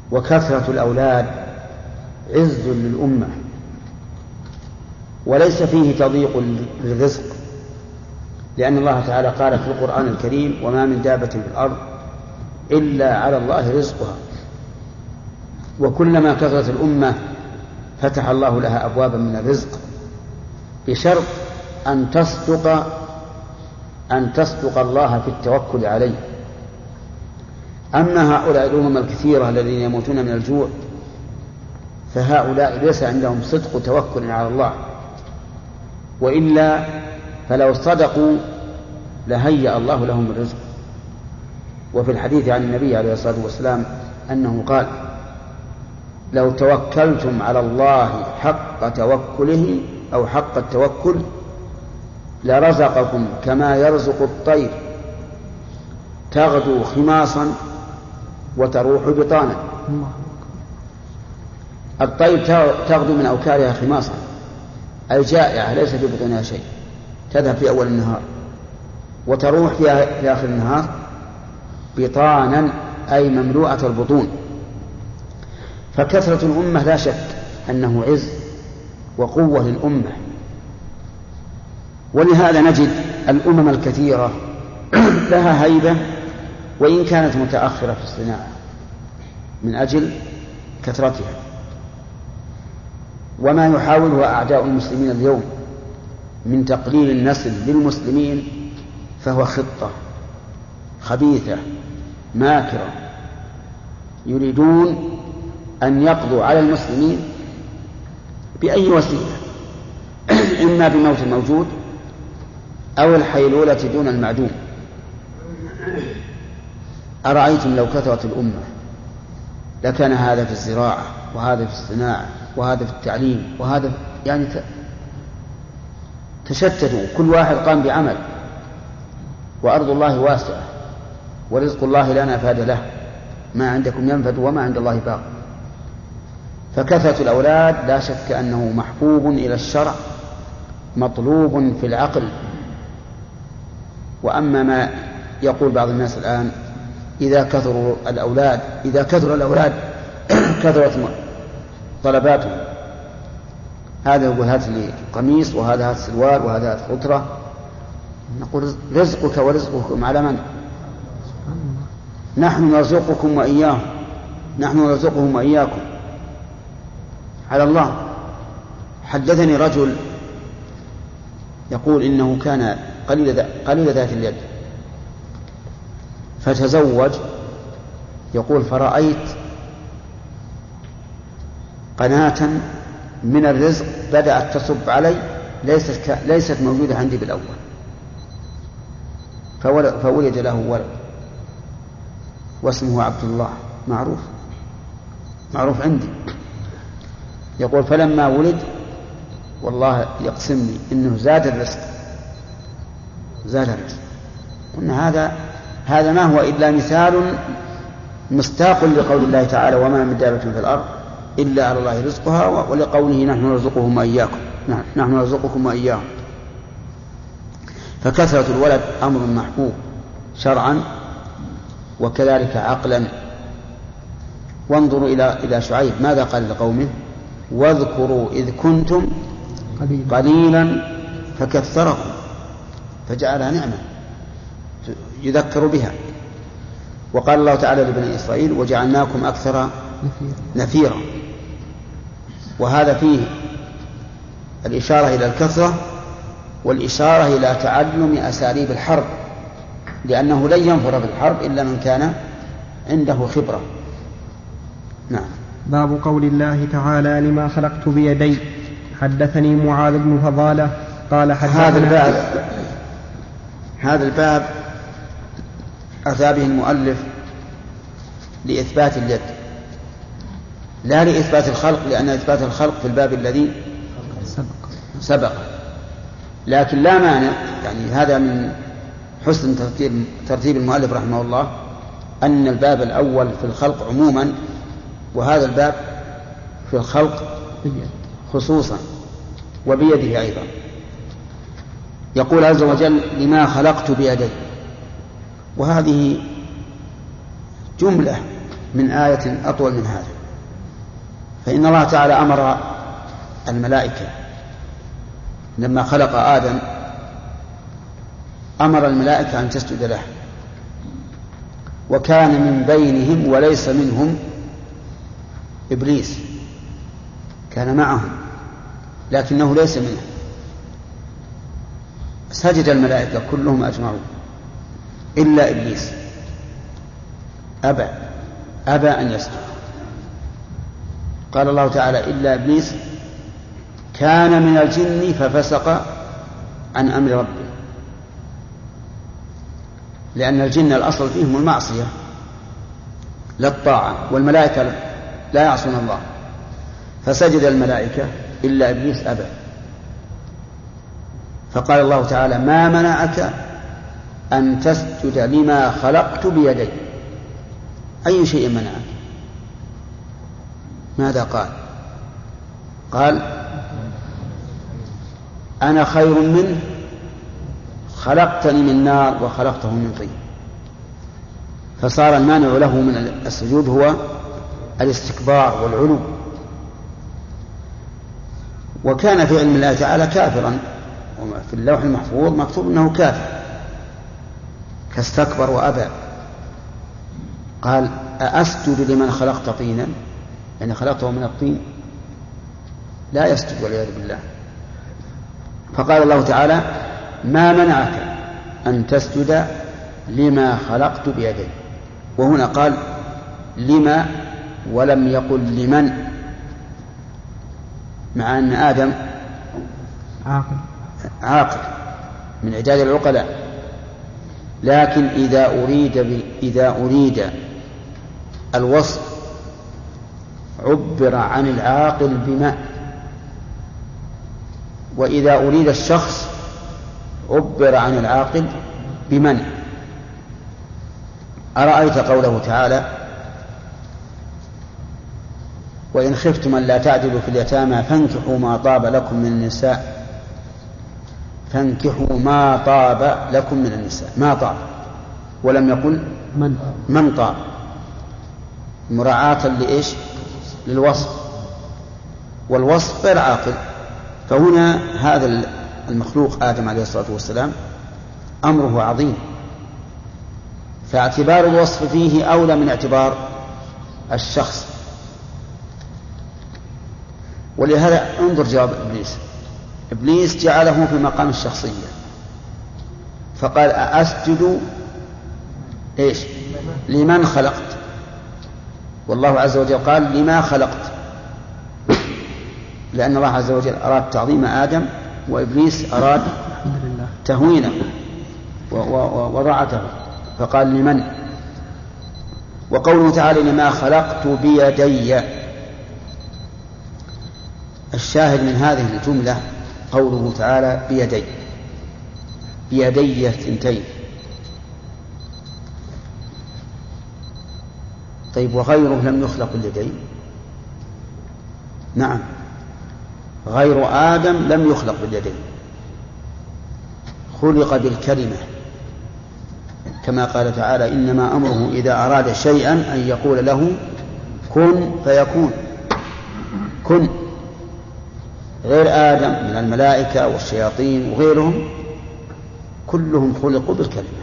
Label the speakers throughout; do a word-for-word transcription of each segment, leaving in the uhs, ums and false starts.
Speaker 1: وكثرة الأولاد عز للأمة، وليس فيه تضييق للرزق، لأن الله تعالى قال في القرآن الكريم: وما من دابة في الأرض إلا على الله رزقها. وكلما كثرت الأمة فتح الله لها أبوابا من الرزق، بشرط أن تصدق أن تصدق الله في التوكل عليه. أما هؤلاء الأمم الكثيرة الذين يموتون من الجوع فهؤلاء ليس عندهم صدق توكل على الله، وإلا فلو صدقوا لهيأ الله لهم الرزق. وفي الحديث عن النبي عليه الصلاة والسلام أنه قال: لو توكلتم على الله حق توكله أو حق التوكل لرزقكم كما يرزق الطير تغدو خماصا وتروح بطانا. الطير تغدو من أوكارها خماصا، أي جائعة ليس في بطونها شيء، تذهب في أول النهار، وتروح في آخر النهار بطانا، أي مملوءة البطون. فكثرة الأمة لا شك أنه عز وقوة للأمة، ولهذا نجد الأمم الكثيرة لها هيبة وإن كانت متأخرة في الصناعة من أجل كثرتها. وما يحاوله أعداء المسلمين اليوم من تقليل النسل للمسلمين فهو خطة خبيثة ماكرة، يريدون أن يقضوا على المسلمين بأي وسيلة، إما بموت الموجود أو الحيلولة دون المعدوم. أرأيتم لو كثرت الأمة لكان هذا في الزراعة وهذا في الصناعة وهذا في التعليم وهذا يعني تشتتوا، كل واحد قام بعمل، وأرض الله واسعة ورزق الله لا نفاد له، ما عندكم ينفد وما عند الله باق. فكثرة الأولاد لا شك أنه محبوب إلى الشرع مطلوب في العقل. وأما ما يقول بعض الناس الآن إذا كثروا الأولاد إذا كثر الأولاد كثرت طلباتهم، هذا يقول هات لي قميص وهذا هات سلوار وهذا هات خطرة. نقول رزقك ورزقكم على من؟ نحن نرزقكم وإياهم، نحن نرزقهم وإياكم على الله. حدثني رجل يقول إنه كان قليل قليل ذات اليد فتزوج، يقول فرأيت قناة من الرزق بدأت تصب علي ليست ليست موجودة عندي بالأول، فولد له ولد واسمه عبد الله، معروف معروف عندي. يقول فلما ولد والله يقسمني إنه زاد الرزق زاد الرزق. قلنا هذا هذا ما هو إلا مثال مصداق لقول الله تعالى: وما من دابة في الأرض إلا على الله رزقها، ولقوله: نحن نرزقهم وإياكم نحن نرزقكم وإياهم. فكثرة الولد أمر محبوب شرعا وكذلك عقلا. وانظروا إلى إلى شعيب ماذا قال لقومه: واذكروا إذ كنتم قليلا فكثركم، فجعلها نعمة يذكر بها. وقال الله تعالى لبني إسرائيل: وجعلناكم أكثر نفيرا. وهذا فيه الإشارة إلى الكثرة والإشارة إلى تعلم أساليب الحرب، لأنه لن ينفر في الحرب إلا من كان عنده خبرة. نعم.
Speaker 2: باب قول الله تعالى: لما خلقت بيدي. حدثني معاذ بن فضالة قال حدثنا.
Speaker 1: هذا الباب هذا الباب أتى به المؤلف لإثبات اليد لا لإثبات الخلق، لأن إثبات الخلق في الباب الذي سبق, سبق. لكن لا مانع، يعني هذا من حسن ترتيب, ترتيب المؤلف رحمه الله أن الباب الأول في الخلق عموما وهذا الباب في الخلق خصوصا وبيده أيضا. يقول عز وجل: لما خلقت بيدي. وهذه جملة من آية أطول من هذا. فإن الله تعالى أمر الملائكة لما خلق آدم أمر الملائكة أن تسجد له، وكان من بينهم وليس منهم إبليس، كان معهم لكنه ليس منهم. سجد الملائكة كلهم أجمعون إلا إبليس، أبى أبى أن يسجد. قال الله تعالى: إلا إبليس كان من الجن ففسق عن أمر ربه، لأن الجن الأصل فيهم المعصية لا الطاعة، والملائكة لا يعصون الله، فسجد الملائكة إلا إبليس أبى. فقال الله تعالى: ما منعك أن تسجد لما خلقت بيدي؟ أي شيء منعك؟ ماذا قال؟ قال: أنا خير منه خلقتني من نار وخلقته من طين. فصار المانع له من السجود هو الاستكبار والعلو. وكان في علم الله تعالى كافرا، في اللوح المحفوظ مكتوب أنه كافر، فاستكبر وأبى. قال: أأسجد لمن خلقت طينا؟ يعني خلقته من الطين؟ لا يسجد والعياذ بالله. فقال الله تعالى: ما منعك أن تسجد لما خلقت بيدي؟ وهنا قال لما ولم يقل لمن، مع أن آدم
Speaker 2: عاقل
Speaker 1: عاقل من عداد العقلاء، لكن إذا أريد ب... إذا أريد الوصف عبر عن العاقل بما، وإذا أريد الشخص عبر عن العاقل بمن. أرأيت قوله تعالى: وإن خفتم أن لا تعدلوا في اليتامى فانكحوا ما طاب لكم من النساء، فانكحوا ما طاب لكم من النساء، ما طاب، ولم يقل
Speaker 2: من
Speaker 1: من طاب، مراعاة لإيش؟ للوصف، والوصف غير عاقل. فهنا هذا المخلوق آدم عليه الصلاة والسلام أمره عظيم، فاعتبار الوصف فيه أولى من اعتبار الشخص. ولهذا انظر جواب إبليس. إبليس جعله في مقام الشخصية، فقال: أأسجد إيش؟ لمن خلقت. والله عز وجل قال: لما خلقت، لأن الله عز وجل أراد تعظيم آدم، وإبليس أراد تهوينه ووضعته، فقال: لمن. وقوله تعالى: لما خلقت بيدي، الشاهد من هذه الجملة قوله تعالى: بيدي، بيدي الثنتين. طيب، وغيره لم يخلق باليدين؟ نعم، غير آدم لم يخلق باليدين، خلق بالكلمة، كما قال تعالى: إنما أمره إذا أراد شيئا أن يقول له كن فيكون. كن. غير آدم من الملائكة والشياطين وغيرهم كلهم خلقوا بالكلمة.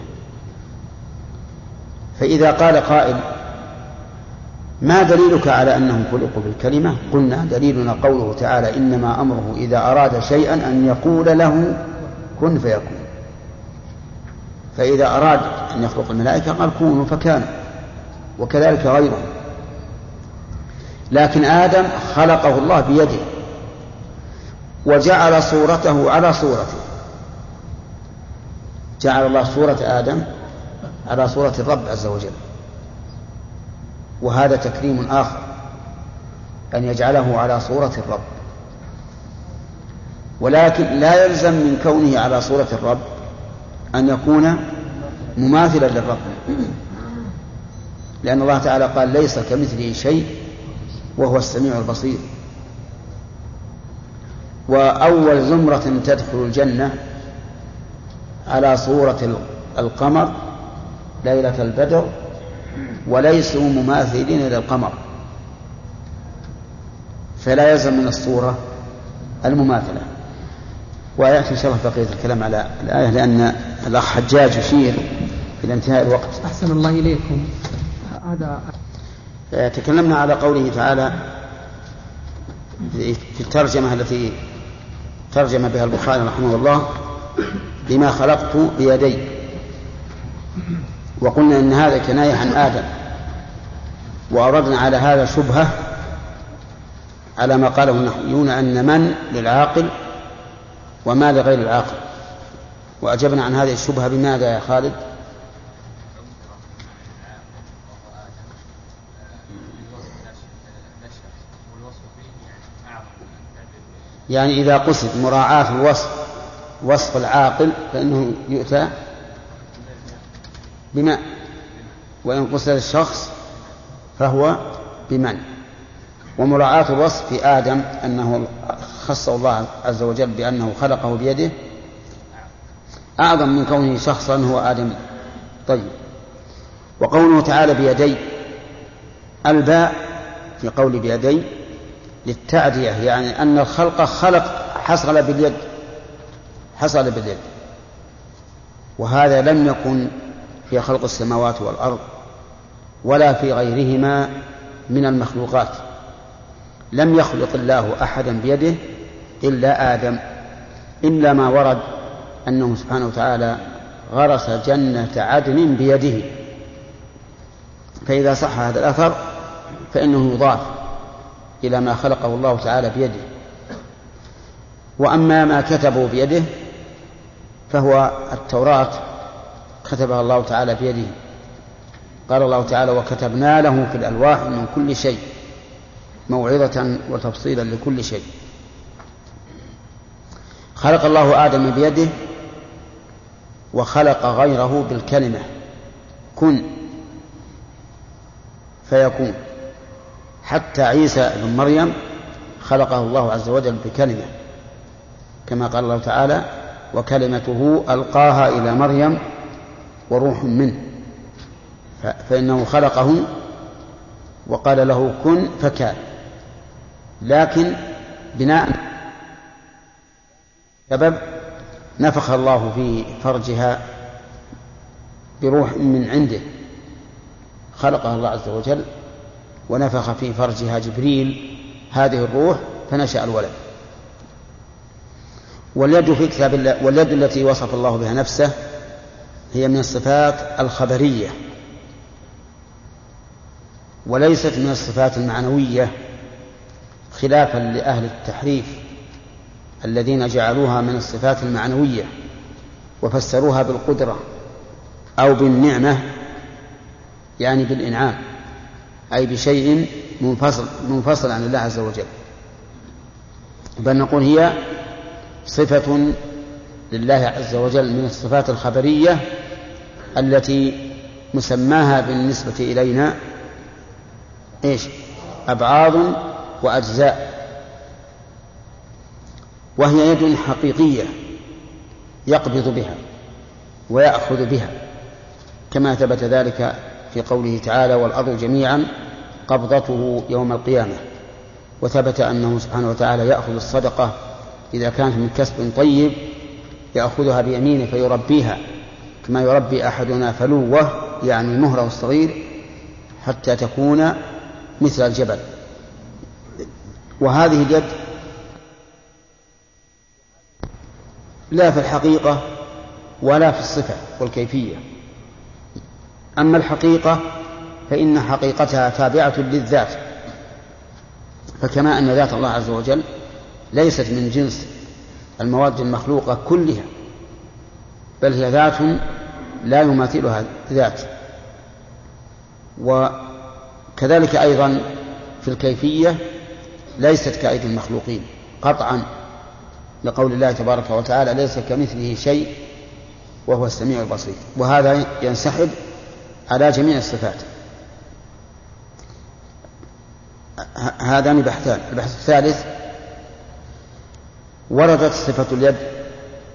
Speaker 1: فإذا قال قائل: ما دليلك على أنهم خلقوا بالكلمة؟ قلنا: دليلنا قوله تعالى: إنما أمره إذا أراد شيئا أن يقول له كن فيكون. فإذا أراد أن يخلق الملائكة قال كونوا فكانوا، وكذلك غيرهم. لكن آدم خلقه الله بيده، وجعل صورته على صورته، جعل الله صورة آدم على صورة الرب عز وجل، وهذا تكريم آخر، أن يجعله على صورة الرب. ولكن لا يلزم من كونه على صورة الرب أن يكون مماثلا للرب، لأن الله تعالى قال: ليس كمثله شيء وهو السميع البصير. وأول زمرة تدخل الجنة على صورة القمر ليلة البدر وليسوا مماثلين للقمر، فلا يلزم من الصورة المماثلة. ويأتي إن شاء الله بقية الكلام على الآية، لأن الأخ حجاج يشير إلى انتهاء الوقت.
Speaker 2: أحسن الله إليكم. هذا
Speaker 1: تكلمنا على قوله تعالى في الترجمة التي ترجم بها البخاري رحمه الله لما خلقت بيدي، وقلنا إن هذا كناية عن آدم، وأردنا على هذا شبهة على ما قاله النحويون أن من للعاقل وما لغير العاقل، وأجبنا عن هذه الشبهة بماذا يا خالد؟ يعني إذا قصد مراعاة الوصف وصف العاقل فإنه يؤتى بما، وإن قصد الشخص فهو بمن. ومراعاة الوصف في آدم أنه خصه الله عز وجل بأنه خلقه بيده أعظم من كونه شخصا هو آدم. طيب، وقوله تعالى بيدي، الباء في قول بيدي للتعدية، يعني أن الخلق خلق حصل باليد حصل باليد، وهذا لم يكن في خلق السماوات والأرض ولا في غيرهما من المخلوقات. لم يخلق الله أحدا بيده إلا آدم، إلا ما ورد أنه سبحانه وتعالى غرس جنة عدن بيده، فإذا صح هذا الأثر فإنه يضاف إلى ما خلقه الله تعالى بيده. وأما ما كتبه بيده فهو التوراة كتبها الله تعالى بيده، قال الله تعالى وكتبنا له في الألواح من كل شيء موعظة وتفصيلا لكل شيء. خلق الله آدم بيده وخلق غيره بالكلمة كن فيكون، حتى عيسى بن مريم خلقه الله عز وجل بكلمة، كما قال الله تعالى وكلمته ألقاها إلى مريم وروح منه، فإنه خلقه وقال له كن فكان، لكن بناء سبب نفخ الله في فرجها بروح من عنده، خلقها الله عز وجل ونفخ في فرجها جبريل هذه الروح فنشأ الولد. واليد في كتاب الله، واليد التي وصف الله بها نفسه هي من الصفات الخبرية وليست من الصفات المعنوية، خلافا لأهل التحريف الذين جعلوها من الصفات المعنوية وفسروها بالقدرة أو بالنعمة، يعني بالإنعام، أي بشيء منفصل, منفصل عن الله عز وجل، بل نقول هي صفة لله عز وجل من الصفات الخبرية التي مسماها بالنسبة إلينا إيش؟ أبعاض وأجزاء، وهي يد حقيقية يقبض بها ويأخذ بها، كما ثبت ذلك في قوله تعالى والأرض جميعا قبضته يوم القيامة، وثبت أنه سبحانه وتعالى يأخذ الصدقة إذا كانت من كسب طيب يأخذها بيمينه فيربيها كما يربي أحدنا فلوه، يعني مهره الصغير، حتى تكون مثل الجبل. وهذه اليد لا في الحقيقة ولا في الصفة والكيفية. أما الحقيقة فإن حقيقتها تابعة للذات، فكما أن ذات الله عز وجل ليست من جنس المواد المخلوقة كلها، بل هي ذات لا يماثلها ذات. وكذلك أيضا في الكيفية ليست كأيدي المخلوقين قطعا، لقول الله تبارك وتعالى ليس كمثله شيء وهو السميع البصير، وهذا ينسحب على جميع الصفات. هذان بحثان. البحث الثالث وردت صفة اليد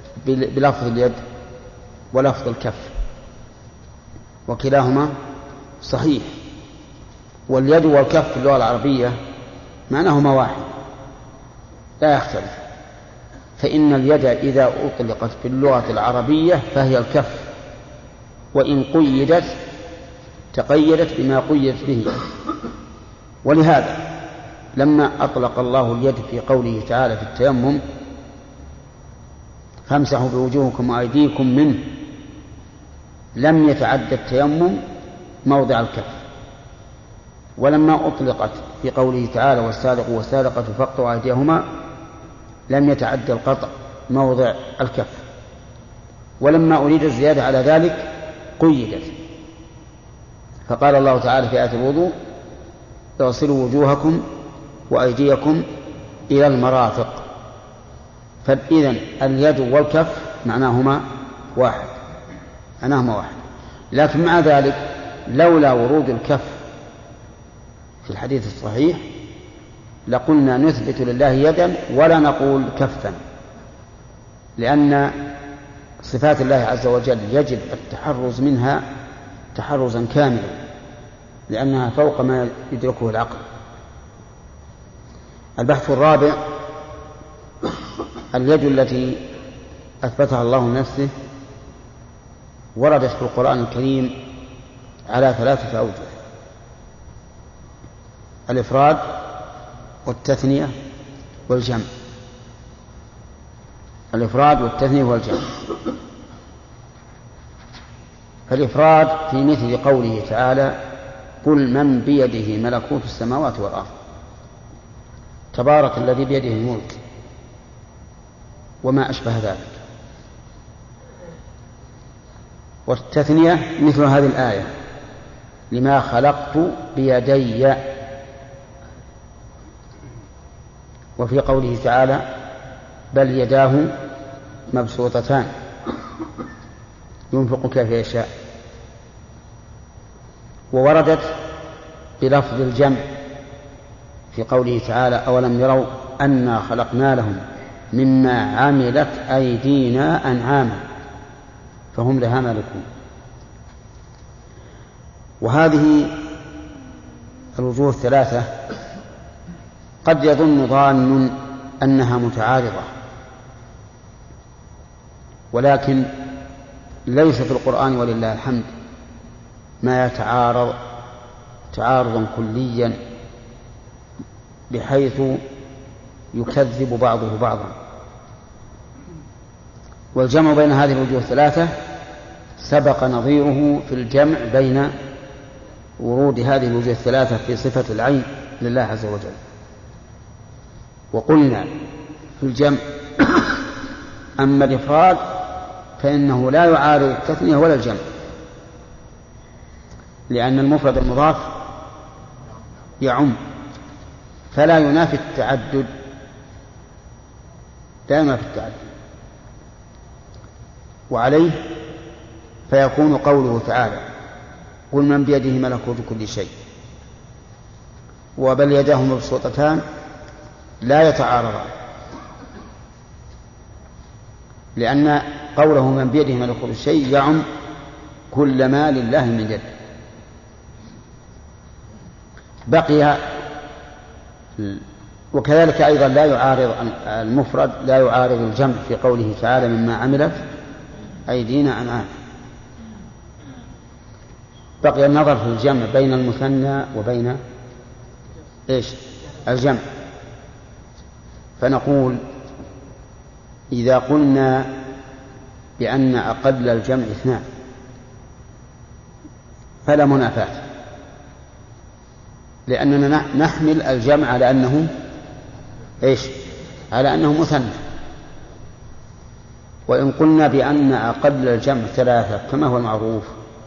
Speaker 1: بلفظ اليد ولفظ الكف، وكلاهما صحيح، واليد والكف في اللغة العربية معناهما واحد لا يختلف، فإن اليد إذا أطلقت في اللغة العربية فهي الكف، وإن قيدت تقيدت بما قيدت به. ولهذا لما أطلق الله اليد في قوله تعالى في التيمم فامسحوا بوجوهكم وأيديكم منه، لم يتعد التيمم موضع الكف. ولما أطلقت في قوله تعالى والسارق والسارقة فاقطعوا أيديهما لم يتعد القطع موضع الكف. ولما أريد الزيادة على ذلك قيدت، فقال الله تعالى في آية الوضوء اغسلوا وجوهكم وأيديكم إلى المرافق. فإذن اليد والكف معناهما واحد معناهما واحد لكن مع ذلك لولا ورود الكف في الحديث الصحيح لقلنا نثبت لله يدا ولا نقول كفا، لأن صفات الله عز وجل يجب التحرز منها تحرزا كاملا، لأنها فوق ما يدركه العقل. البحث الرابع: اليد التي أثبتها الله لنفسه وردت في القرآن الكريم على ثلاثة أوجه: الإفراد والتثنية والجمع. الإفراد والتثنية والجمع. فالإفراد في مثل قوله تعالى قل من بيده ملكوت السماوات والأرض، تبارك الذي بيده الملك وما أشبه ذلك. والتثنية مثل هذه الآية لما خلقت بيدي. وفي قوله تعالى بل يداه مبسوطتان ينفق كيف يشاء. ووردت بلفظ الجمع في قوله تعالى أولم يروا أنا خلقنا لهم مما عملت أيدينا أنعاما فهم لها مالكون. وهذه الوجوه الثلاثة قد يظن ظان أنها متعارضة، ولكن ليس في القرآن ولله الحمد ما يتعارض تعارضا كليا بحيث يكذب بعضه بعضا. والجمع بين هذه الوجوه الثلاثة سبق نظيره في الجمع بين ورود هذه الوجوه الثلاثة في صفة العين لله عز وجل. وقلنا في الجمع أما الإفراد فإنه لا يعارض التثنية ولا الجمع، لأن المفرد المضاف يعم فلا ينافي التعدد لا ينافي التعدد. وعليه فيكون قوله تعالى قل من بيده ملكوت كل شيء وبل يداه مبسوطتان لا يتعارضان، لأن قوله من بيده ملكوت الشيء يعم كل ما لله من يد. بقي وكذلك أيضا لا يعارض المفرد لا يعارض الجمع في قوله تعالى مما عملت أيدينا أنعام. بقي النظر في الجمع بين المثنى وبين إيش الجمع. فنقول إذا قلنا بأن أقل الجمع اثنان فلا منافاة، لأننا نحمل الجمع على أنه إيش على أنه مثنى. وإن قلنا بأن أقل الجمع ثلاثة كما هو المعروف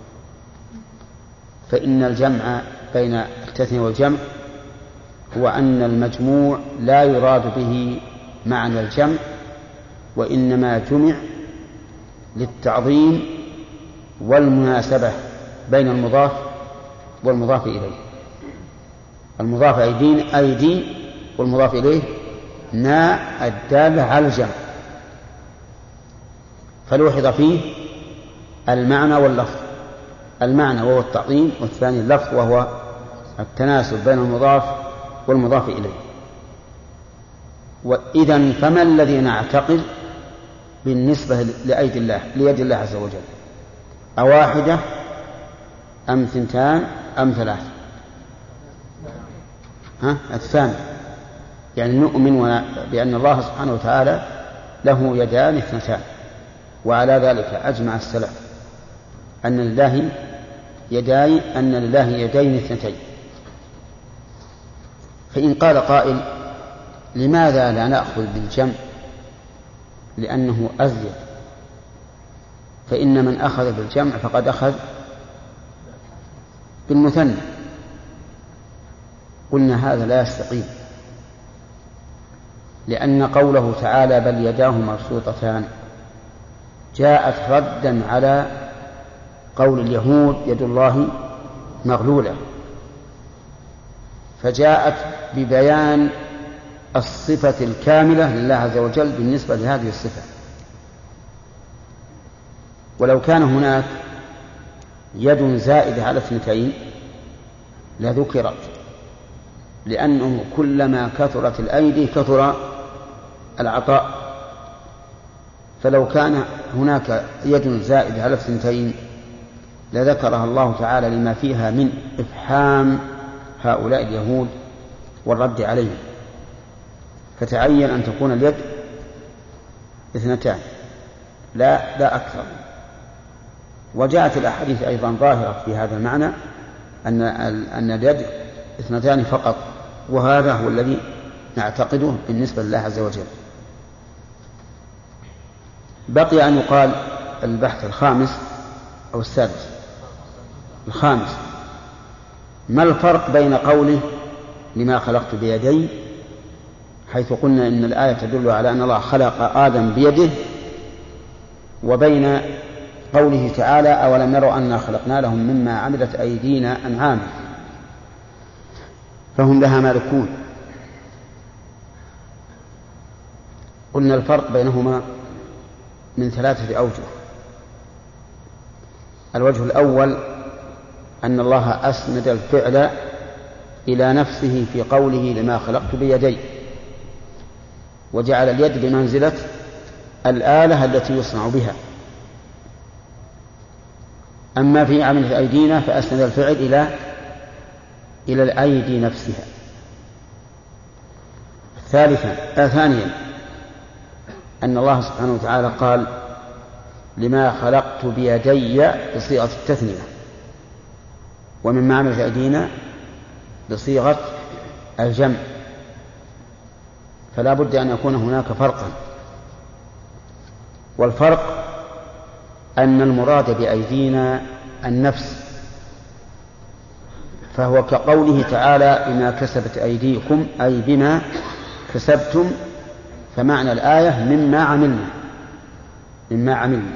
Speaker 1: فإن الجمع بين التثنية والجمع هو أن المجموع لا يراد به معنى الجمع، وإنما جمع للتعظيم والمناسبة بين المضاف والمضاف إليه. المضاف أيدين أيدي والمضاف إليه نا الدالة على الجمع، فلوحظ فيه المعنى واللفظ. المعنى وهو التعظيم، والثاني اللفظ وهو التناسب بين المضاف والمضاف إليه. وإذن فما الذي نعتقد بالنسبة لأيدي الله ليد الله عز وجل؟ أواحدة أم ثنتان أم ثلاث؟ ها؟ الثاني، يعني نؤمن بأن الله سبحانه وتعالى له يدان اثنتان، وعلى ذلك أجمع السلف أن لله يداي أن لله يدين اثنتين. فإن قال قائل لماذا لا نأخذ بالجمع لأنه أزيد، فإن من أخذ بالجمع فقد أخذ بالمثنى. قلنا هذا لا يستقيم، لأن قوله تعالى بل يداه مبسوطتان جاءت ردا على قول اليهود يد الله مغلولة، فجاءت ببيان الصفة الكاملة لله عز وجل بالنسبة لهذه الصفة. ولو كان هناك يد زائدة على اثنتين لذكرت، لأنه كلما كثرت الأيدي كثر العطاء، فلو كان هناك يد زائدة على اثنتين لذكرها الله تعالى لما فيها من إفحام هؤلاء اليهود والرد عليهم، فتعين أن تكون اليد اثنتان لا لا أكثر. وجاءت الأحاديث أيضا ظاهرة في هذا المعنى أن أن اليد اثنتان فقط، وهذا هو الذي نعتقده بالنسبة لله عز وجل. بقي أن يقال البحث الخامس أو السادس الخامس، ما الفرق بين قوله لما خلقت بيدي، حيث قلنا إن الآية تدل على أن الله خلق آدم بيده، وبين قوله تعالى أولم يروا أنا خلقنا لهم مما عملت أيدينا أنعاما فهم لها مالكون؟ قلنا الفرق بينهما من ثلاثة أوجه. الوجه الأول أن الله أسند الفعل إلى نفسه في قوله لما خلقت بيدي، وجعل اليد بمنزلة الآلة التي يصنع بها. أما في عمل أيدينا فأسند الفعل إلى إلى الأيدي نفسها. ثالثا آه ثانيا أن الله سبحانه وتعالى قال لما خلقت بيدي بصيغة التثنية، ومما عملت أيدينا بصيغة الجمع، فلا بد أن يكون هناك فرقا. والفرق أن المراد بأيدينا النفس، فهو كقوله تعالى بما كسبت أيديكم أي بما كسبتم، فمعنى الآية مما عملنا مما عملنا.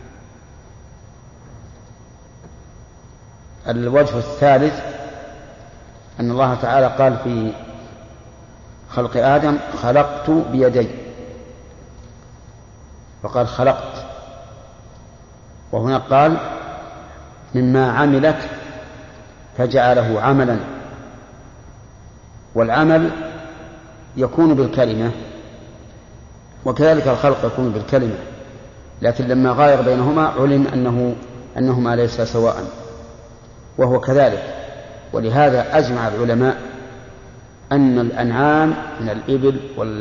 Speaker 1: الوجه الثالث أن الله تعالى قال في خلق آدم خلقت بيدي، فقال خلقت، وهنا قال مما عملت فجعله عملا. والعمل يكون بالكلمة، وكذلك الخلق يكون بالكلمة، لكن لما غاير بينهما علم أنه أنهما ليس سواء، وهو كذلك. ولهذا أجمع العلماء أن الأنعام من الإبل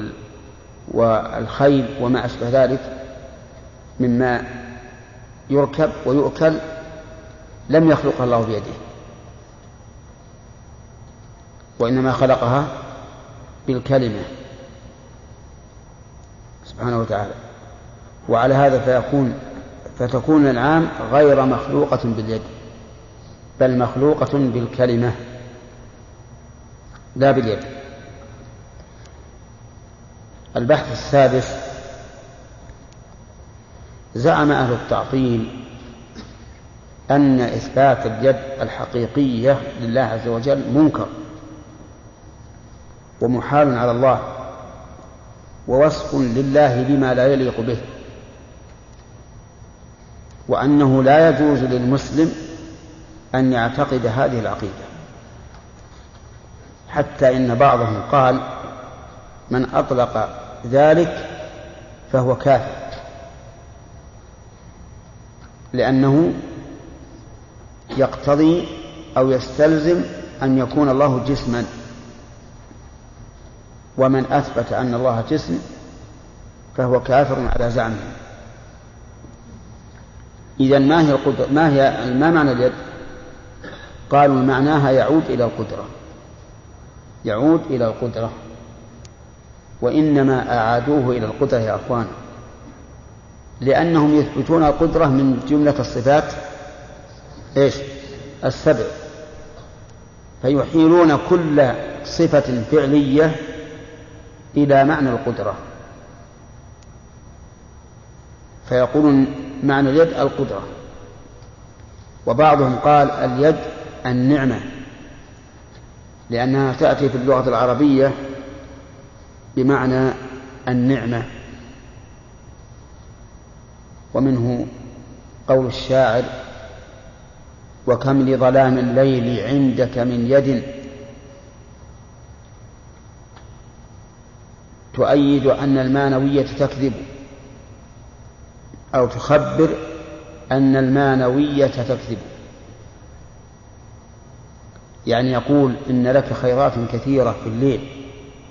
Speaker 1: والخيل وما أشبه ذلك مما يركب ويؤكل لم يخلقها الله بيده، وإنما خلقها بالكلمة سبحانه وتعالى. وعلى هذا فيكون فتكون الأنعام غير مخلوقة باليد، بل مخلوقة بالكلمة لا باليد. البحث السادس، زعم أهل التعطيل أن إثبات اليد الحقيقية لله عز وجل منكر ومحال على الله، ووصف لله بما لا يليق به، وأنه لا يجوز للمسلم أن يعتقد هذه العقيدة، حتى إن بعضهم قال من أطلق ذلك فهو كافر، لأنه يقتضي أو يستلزم أن يكون الله جسما، ومن أثبت أن الله جسم فهو كافر على زعمه. إذن ما هي القدرة؟ ما هي ما معنى اليد؟ قالوا معناها يعود إلى القدرة، يعود إلى القدرة، وإنما أعادوه إلى القدرة يا أخوان، لأنهم يثبتون القدرة من جملة الصفات إيش؟ السبع، فيحيلون كل صفة فعلية إلى معنى القدرة، فيقولون معنى اليد القدرة. وبعضهم قال اليد النعمة، لأنها تأتي في اللغة العربية بمعنى النعمة. ومنه قول الشاعر: وكم لظلام الليل عندك من يد تؤيد أن المانوية تكذب، أو تخبر أن المانوية تكذب، يعني يقول إن لك خيرات كثيرة في الليل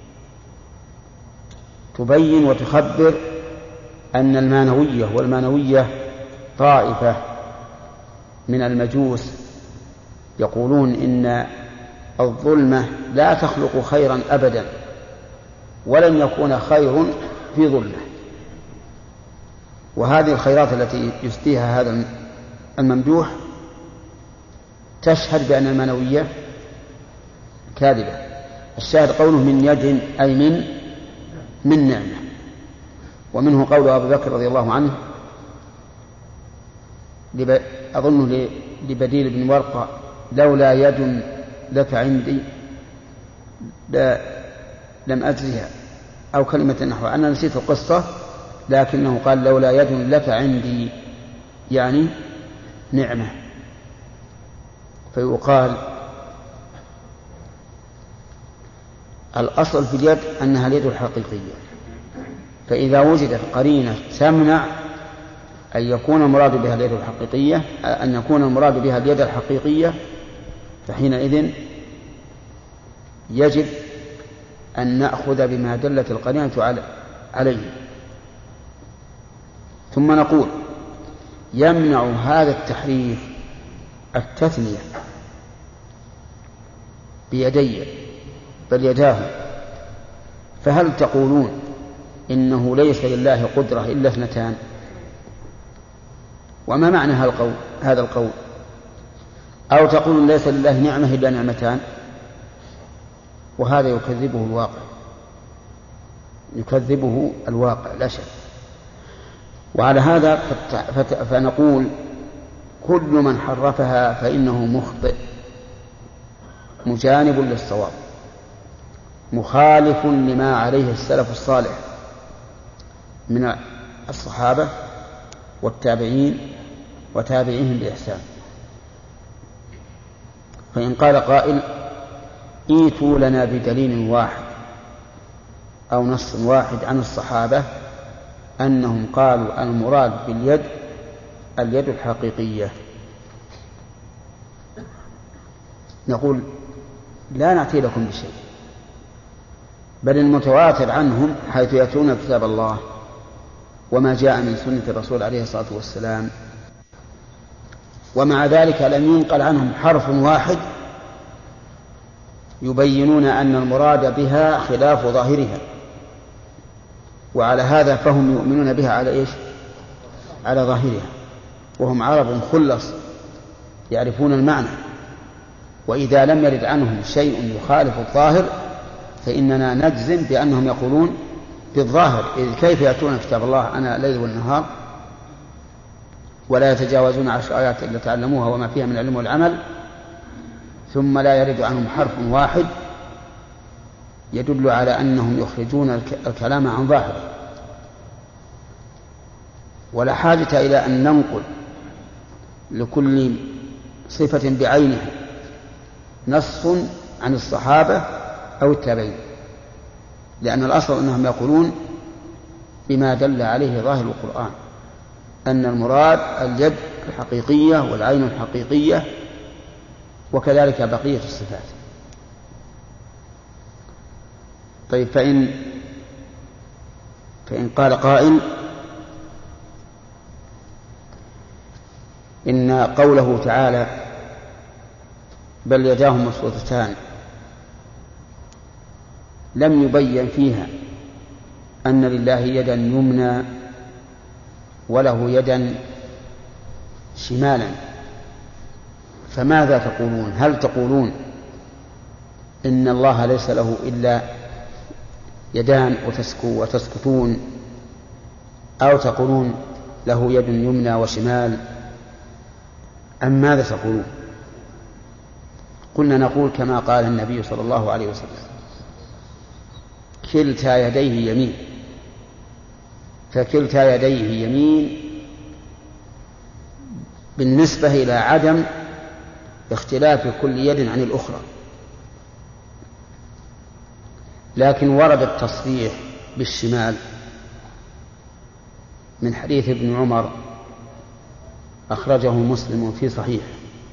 Speaker 1: تبين وتخبر أن المانوية، والمانوية طائفة من المجوس يقولون إن الظلمة لا تخلق خيرا أبدا، ولن يكون خير في ظلمة. وهذه الخيرات التي يسديها هذا الممدوح تشهد بأن المانوية كاذبة. الشاهد قوله من يد أي من من نعمة. ومنه قول أبو بكر رضي الله عنه أظنه لبديل بن ورقة: لولا يد لك عندي لا لم أجزها، أو كلمة نحو. أنا نسيت القصة، لكنه قال لولا يد لك عندي، يعني نعمة. فيقال الأصل في اليد أنها اليد الحقيقية، فإذا وجدت قرينة تمنع أن يكون المراد بها اليد الحقيقية أن يكون المراد بها اليد الحقيقية فحينئذ يجب أن نأخذ بما دلت القرينة عليه. ثم نقول يمنع هذا التحريف التثنية بيدي بل يداه، فهل تقولون إنه ليس لله قدرة إلا اثنتان؟ وما معنى هذا القول, هذا القول؟ أو تقولون ليس لله نعمة إلا نعمتان؟ وهذا يكذبه الواقع، يكذبه الواقع لا شك. وعلى هذا فنقول كل من حرفها فإنه مخطئ مجانب للصواب مخالف لما عليه السلف الصالح من الصحابة والتابعين وتابعيهم بإحسان. فإن قال قائل ايتوا لنا بدليل واحد أو نص واحد عن الصحابة أنهم قالوا المراد باليد اليد الحقيقية، نقول لا نأتي لكم بشيء، بل المتواتر عنهم حيث يتلون كتاب الله وما جاء من سنة الرسول عليه الصلاة والسلام، ومع ذلك لم ينقل عنهم حرف واحد يبينون أن المراد بها خلاف ظاهرها. وعلى هذا فهم يؤمنون بها على إيش؟ على ظاهرها، وهم عرب خلص يعرفون المعنى. وإذا لم يرد عنهم شيء يخالف الظاهر فإننا نجزم بأنهم يقولون بالظاهر، إذ كيف يأتون كتاب الله أنا ليل والنهار ولا يتجاوزون عشر آيات إلا تعلموها وما فيها من العلم والعمل، ثم لا يرد عنهم حرف واحد يدل على أنهم يخرجون الكلام عن ظاهره. ولا حاجة إلى أن ننقل لكل صفة بعينها نص عن الصحابة أو التابعين، لأن الأصل أنهم يقولون بما دل عليه ظاهر القرآن أن المراد اليد الحقيقية والعين الحقيقية وكذلك بقية الصفات. طيب فإن فإن قال قائل إن قوله تعالى بل يداه مبسوطتان لم يبين فيها أن لله يدا يمنى وله يدا شمالا، فماذا تقولون؟ هل تقولون إن الله ليس له إلا يدان وتسكو وتسكتون، أو تقولون له يد يمنى وشمال، أم ماذا تقولون؟ قلنا نقول كما قال النبي صلى الله عليه وسلم كلتا يديه يمين، فكلتا يديه يمين بالنسبة إلى عدم اختلاف كل يد عن الأخرى. لكن ورد التصريح بالشمال من حديث ابن عمر أخرجه مسلم في صحيح،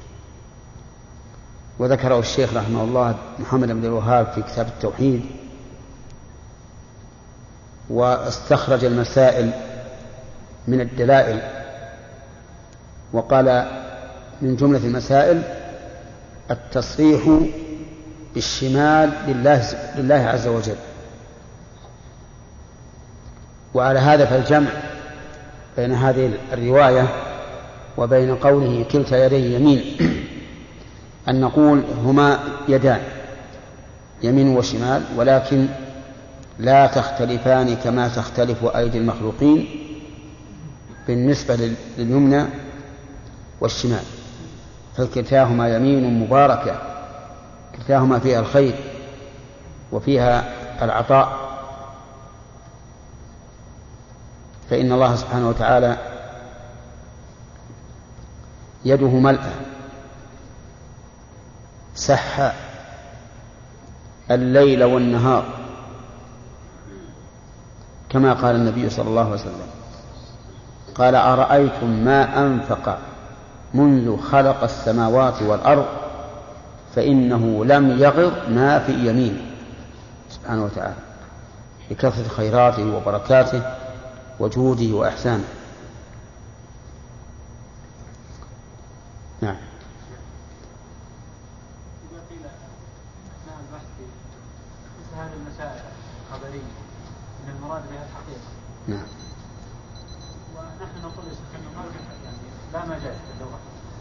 Speaker 1: وذكره الشيخ رحمه الله محمد بن الوهاب في كتاب التوحيد، واستخرج المسائل من الدلائل وقال من جملة المسائل التصريح بالشمال لله, لله عز وجل. وعلى هذا فالجمع بين هذه الرواية وبين قوله كلتا يديه يمين أن نقول هما يدان يمين وشمال، ولكن لا تختلفان كما تختلف أيدي المخلوقين بالنسبة لليمنى والشمال، فكلتاهما يمين مباركة، كلتاهما فيها الخير وفيها العطاء. فإن الله سبحانه وتعالى يده ملأى سح الليل والنهار كما قال النبي صلى الله عليه وسلم قال أرأيتم ما أنفق منذ خلق السماوات والأرض فإنه لم يغض ما في يمينه سبحانه وتعالى بكثرة خيراته وبركاته وجوده وإحسانه. نعم.
Speaker 3: إذا قيل أثناء البحث في مثل هذه المسائل الخبرية أن المراد بها الحقيقة،
Speaker 1: نعم،
Speaker 3: ونحن نقول أن المراد يعني لا مجال في اللغة،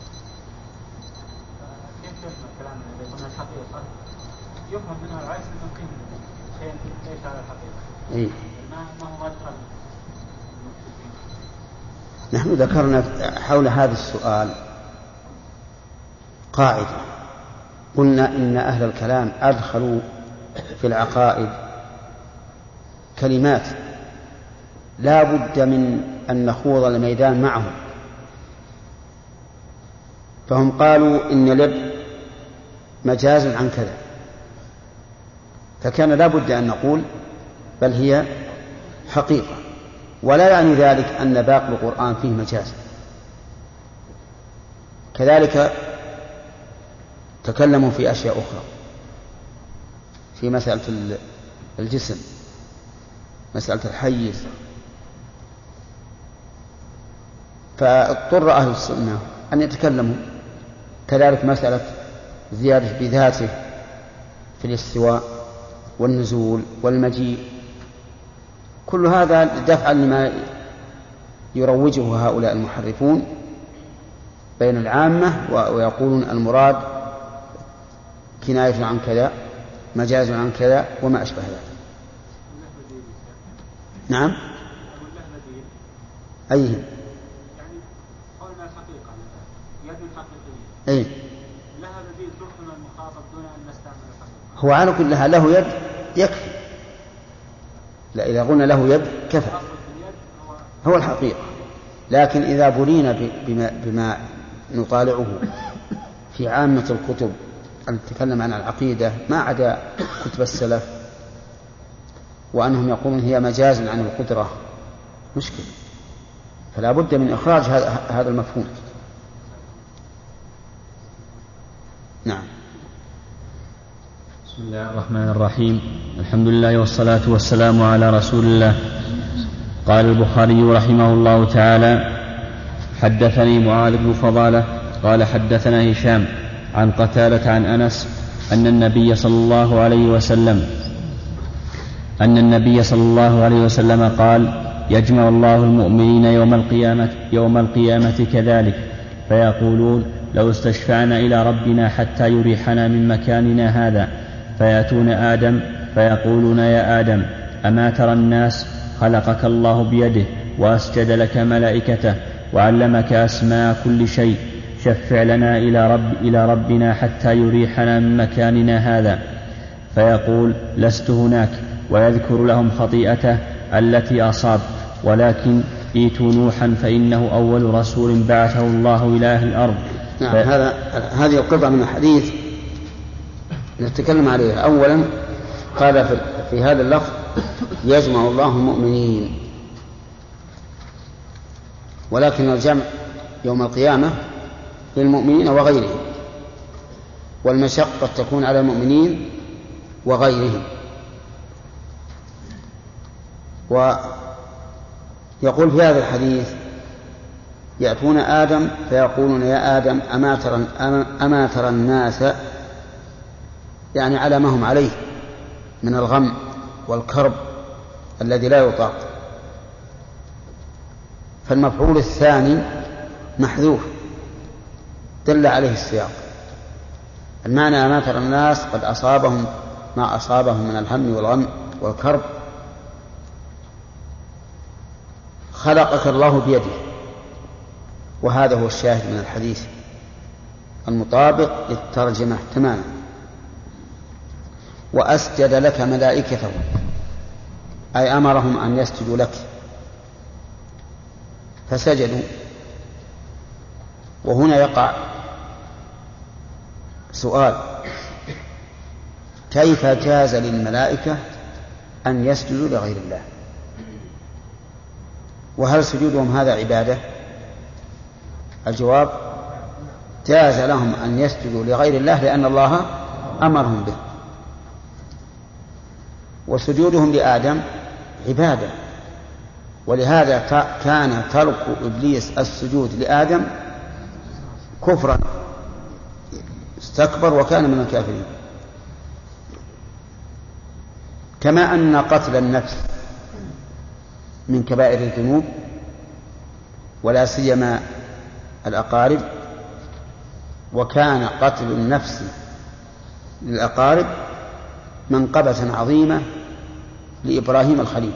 Speaker 3: كيف يفهم كلامنا إذا قلنا الحقيقة يفهم منها العكس ممكن شيء ليس على الحقيقة؟
Speaker 1: إيه؟
Speaker 3: ما ما هو مدخل.
Speaker 1: نحن ذكرنا حول هذا السؤال قاعدة، قلنا إن أهل الكلام أدخلوا في العقائد كلمات لا بد من أن نخوض الميدان معهم، فهم قالوا إن اليد مجاز عن كذا، فكان لا بد أن نقول بل هي حقيقة، ولا يعني ذلك أن باقي القرآن فيه مجاز. كذلك تكلموا في أشياء أخرى في مسألة الجسم، مسألة الحيز، فاضطر أهل السنة أن يتكلموا. كذلك مسألة زيادة بذاته في الاستواء والنزول والمجيء، كل هذا دفعا لما يروجه هؤلاء المحرفون بين العامة ويقولون المراد كناية عن كذا، مجاز عن كذا، وما أشبه ذلك. نعم. أيه؟
Speaker 3: يعني قولنا الحقيقة يد حقيقية.
Speaker 1: أي.
Speaker 3: لها بديل تفهم المخاطب دون أن نستعمل الحقيقة.
Speaker 1: هو على كلها له يد يكفي، لا إذا قلنا له يد كفى، هو الحقيقة. لكن إذا بلينا بما, بما نطالعه في عامة الكتب أن تتكلم عن العقيدة ما عدا كتب السلف، وأنهم يقولون هي مجاز عن القدرة، مشكلة، فلا بد من إخراج هذا المفهوم. نعم.
Speaker 4: بسم الله الرحمن الرحيم. الحمد لله والصلاة والسلام على رسول الله. قال البخاري رحمه الله تعالى: حدثني معاذ بن فضالة قال حدثنا هشام عن قتادة عن أنس أن النبي صلى الله عليه وسلم أن النبي صلى الله عليه وسلم قال: يجمع الله المؤمنين يوم القيامة يوم القيامة كذلك، فيقولون: لو استشفعنا إلى ربنا حتى يريحنا من مكاننا هذا، فيأتون آدم فيقولون: يا آدم، أما ترى الناس خلقك الله بيده وأسجد لك ملائكته وعلمك أسماء كل شيء، شفع لنا إلى, رب إلى ربنا حتى يريحنا من مكاننا هذا. فيقول: لست هناك، ويذكر لهم خطيئته التي أصاب، ولكن ائتوا نوحا فإنه أول رسول بعثه الله إلى أهل الأرض.
Speaker 1: نعم. ف... هذا هذه القطعة من الحديث نتكلم عليها. أولا قال في, في هذا اللفظ: يجمع الله المؤمنين، ولكن الجمع يوم القيامة للمؤمنين وغيرهم، والمشقة تكون على المؤمنين وغيرهم. ويقول في هذا الحديث: يأتون آدم فيقولون: يا آدم، أما ترى, أما ترى الناس، يعني على ما هم عليه من الغم والكرب الذي لا يطاق. فالمفعول الثاني محذوف دل عليه السياق. المعنى: أما ترى الناس قد أصابهم ما أصابهم من الهم والغم والكرب، خلقك الله بيده. وهذا هو الشاهد من الحديث المطابق للترجمة تماما. وأسجد لك ملائكته، أي أمرهم أن يسجدوا لك فسجدوا. وهنا يقع سؤال: كيف جاز للملائكة أن يسجدوا لغير الله؟ وهل سجودهم هذا عبادة؟ الجواب: جاز لهم أن يسجدوا لغير الله لأن الله أمرهم به. وسجودهم لآدم عبادة، ولهذا كان ترك إبليس السجود لآدم كفرا، استكبر وكان من الكافرين. كما أن قتل النفس من كبائر الذنوب، ولا سيما الأقارب، وكان قتل النفس للأقارب منقبة عظيمة لإبراهيم الخليل،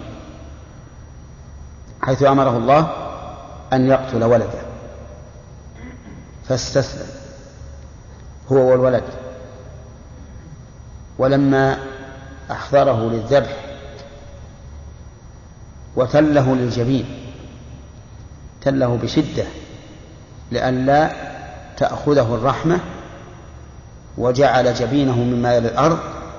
Speaker 1: حيث أمره الله أن يقتل ولده فاستسلم هو والولد. ولما أحضره للذبح وتله للجبين، تله بشدة لئلا تأخذه الرحمة، وجعل جبينه مما يلي الأرض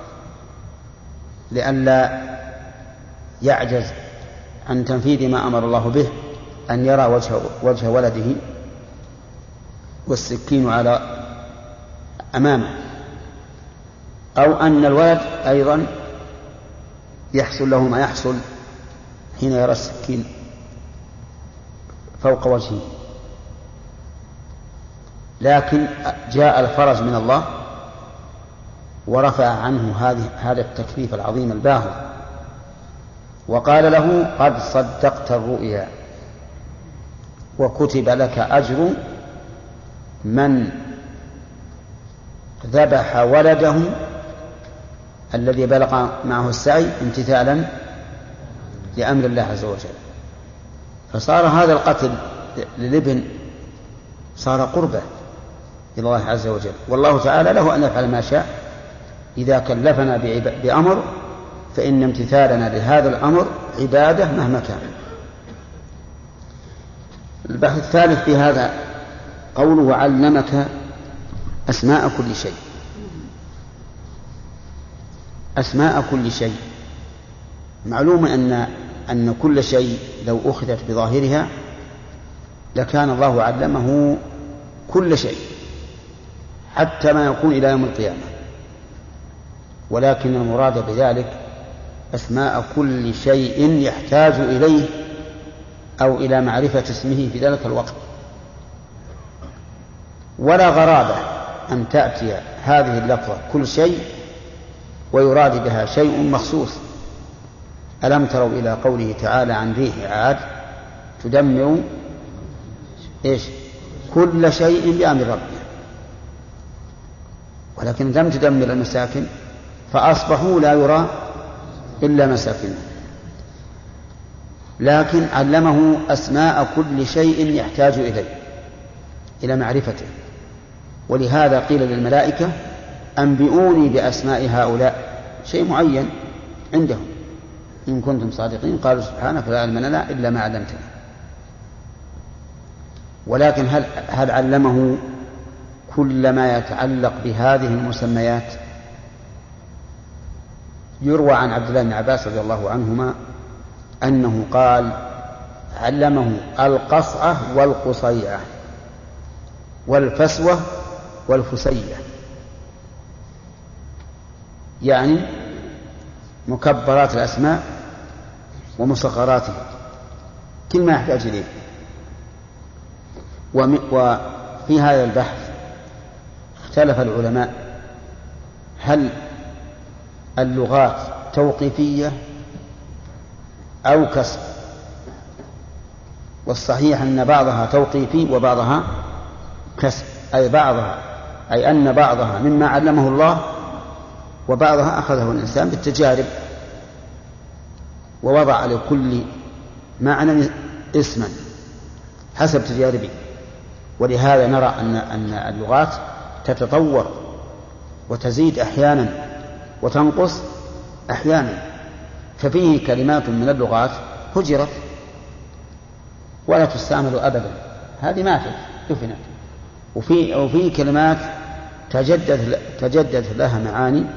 Speaker 1: لئلا يعجز عن تنفيذ ما أمر الله به، أن يرى وجه, وجه ولده والسكين على أمامه، أو أن الولد أيضا يحصل له ما يحصل حين يرى السكين فوق وجهه. لكن جاء الفرج من الله ورفع عنه هذه هذا التكليف العظيم الباهظ، وقال له: قد صدقت الرؤيا، وكتب لك أجر من ذبح ولده الذي بلغ معه السعي امتثالا لأمر الله عز وجل. فصار هذا القتل للابن صار قربة إلى الله عز وجل، والله تعالى له أن يفعل ما شاء. إذا كلفنا بأمر فإن امتثالنا لهذا الأمر عبادة مهما كان. البحث الثالث في هذا قوله: علمك أسماء كل شيء، أسماء كل شيء. معلوم أن أن كل شيء لو أخذت بظاهرها لكان الله علمه كل شيء حتى ما يكون إلى يوم القيامة، ولكن المراد بذلك أسماء كل شيء يحتاج إليه أو إلى معرفة اسمه في ذلك الوقت. ولا غرابة أن تأتي هذه اللفظة كل شيء ويراد بها شيء مخصوص. ألم تروا إلى قوله تعالى عن ريح عاد تدمر إيش كل شيء بأمر ربها، ولكن لم تدمر المساكن فأصبحوا لا يرى إلا مساكنهم، لكن علمه أسماء كل شيء يحتاج إليه إلى معرفته. ولهذا قيل للملائكة أنبئوني بأسماء هؤلاء، شيء معين عندهم، إن كنتم صادقين قالوا سبحانك لا علم لنا إلا ما علمتنا. ولكن هل, هل علمه كل ما يتعلق بهذه المسميات؟ يروى عن عبد الله بن عباس رضي الله عنهما أنه قال علمه القصعة والقصيعة والفسوة والفسية، يعني مكبرات الأسماء ومصغراتها، كل ما يحتاج إليه. وفي هذا البحث اختلف العلماء هل اللغات توقيفية أو كسر، والصحيح أن بعضها توقيفي وبعضها كسر، أي بعضها أي أن بعضها مما علمه الله وبعضها أخذه الإنسان بالتجارب ووضع لكل معنى اسما حسب تجاربه. ولهذا نرى أن أن اللغات تتطور وتزيد أحيانا وتنقص أحيانا، ففيه كلمات من اللغات هجرت ولا تستعمل أبدا، هذه ماتت دفنت، وفي وفي كلمات تجدد تجدد لها معاني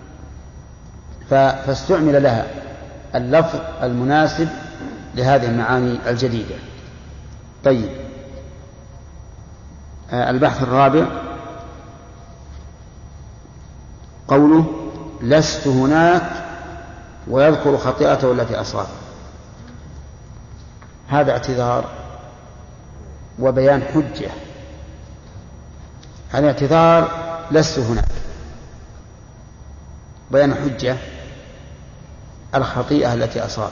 Speaker 1: فاستعمل لها اللفظ المناسب لهذه المعاني الجديدة. طيب، البحث الرابع قوله لست هناك ويذكر خطيئته التي أصاب. هذا اعتذار وبيان حجة. هذا اعتذار لست هناك، بيان حجة الخطيئة التي أصاب،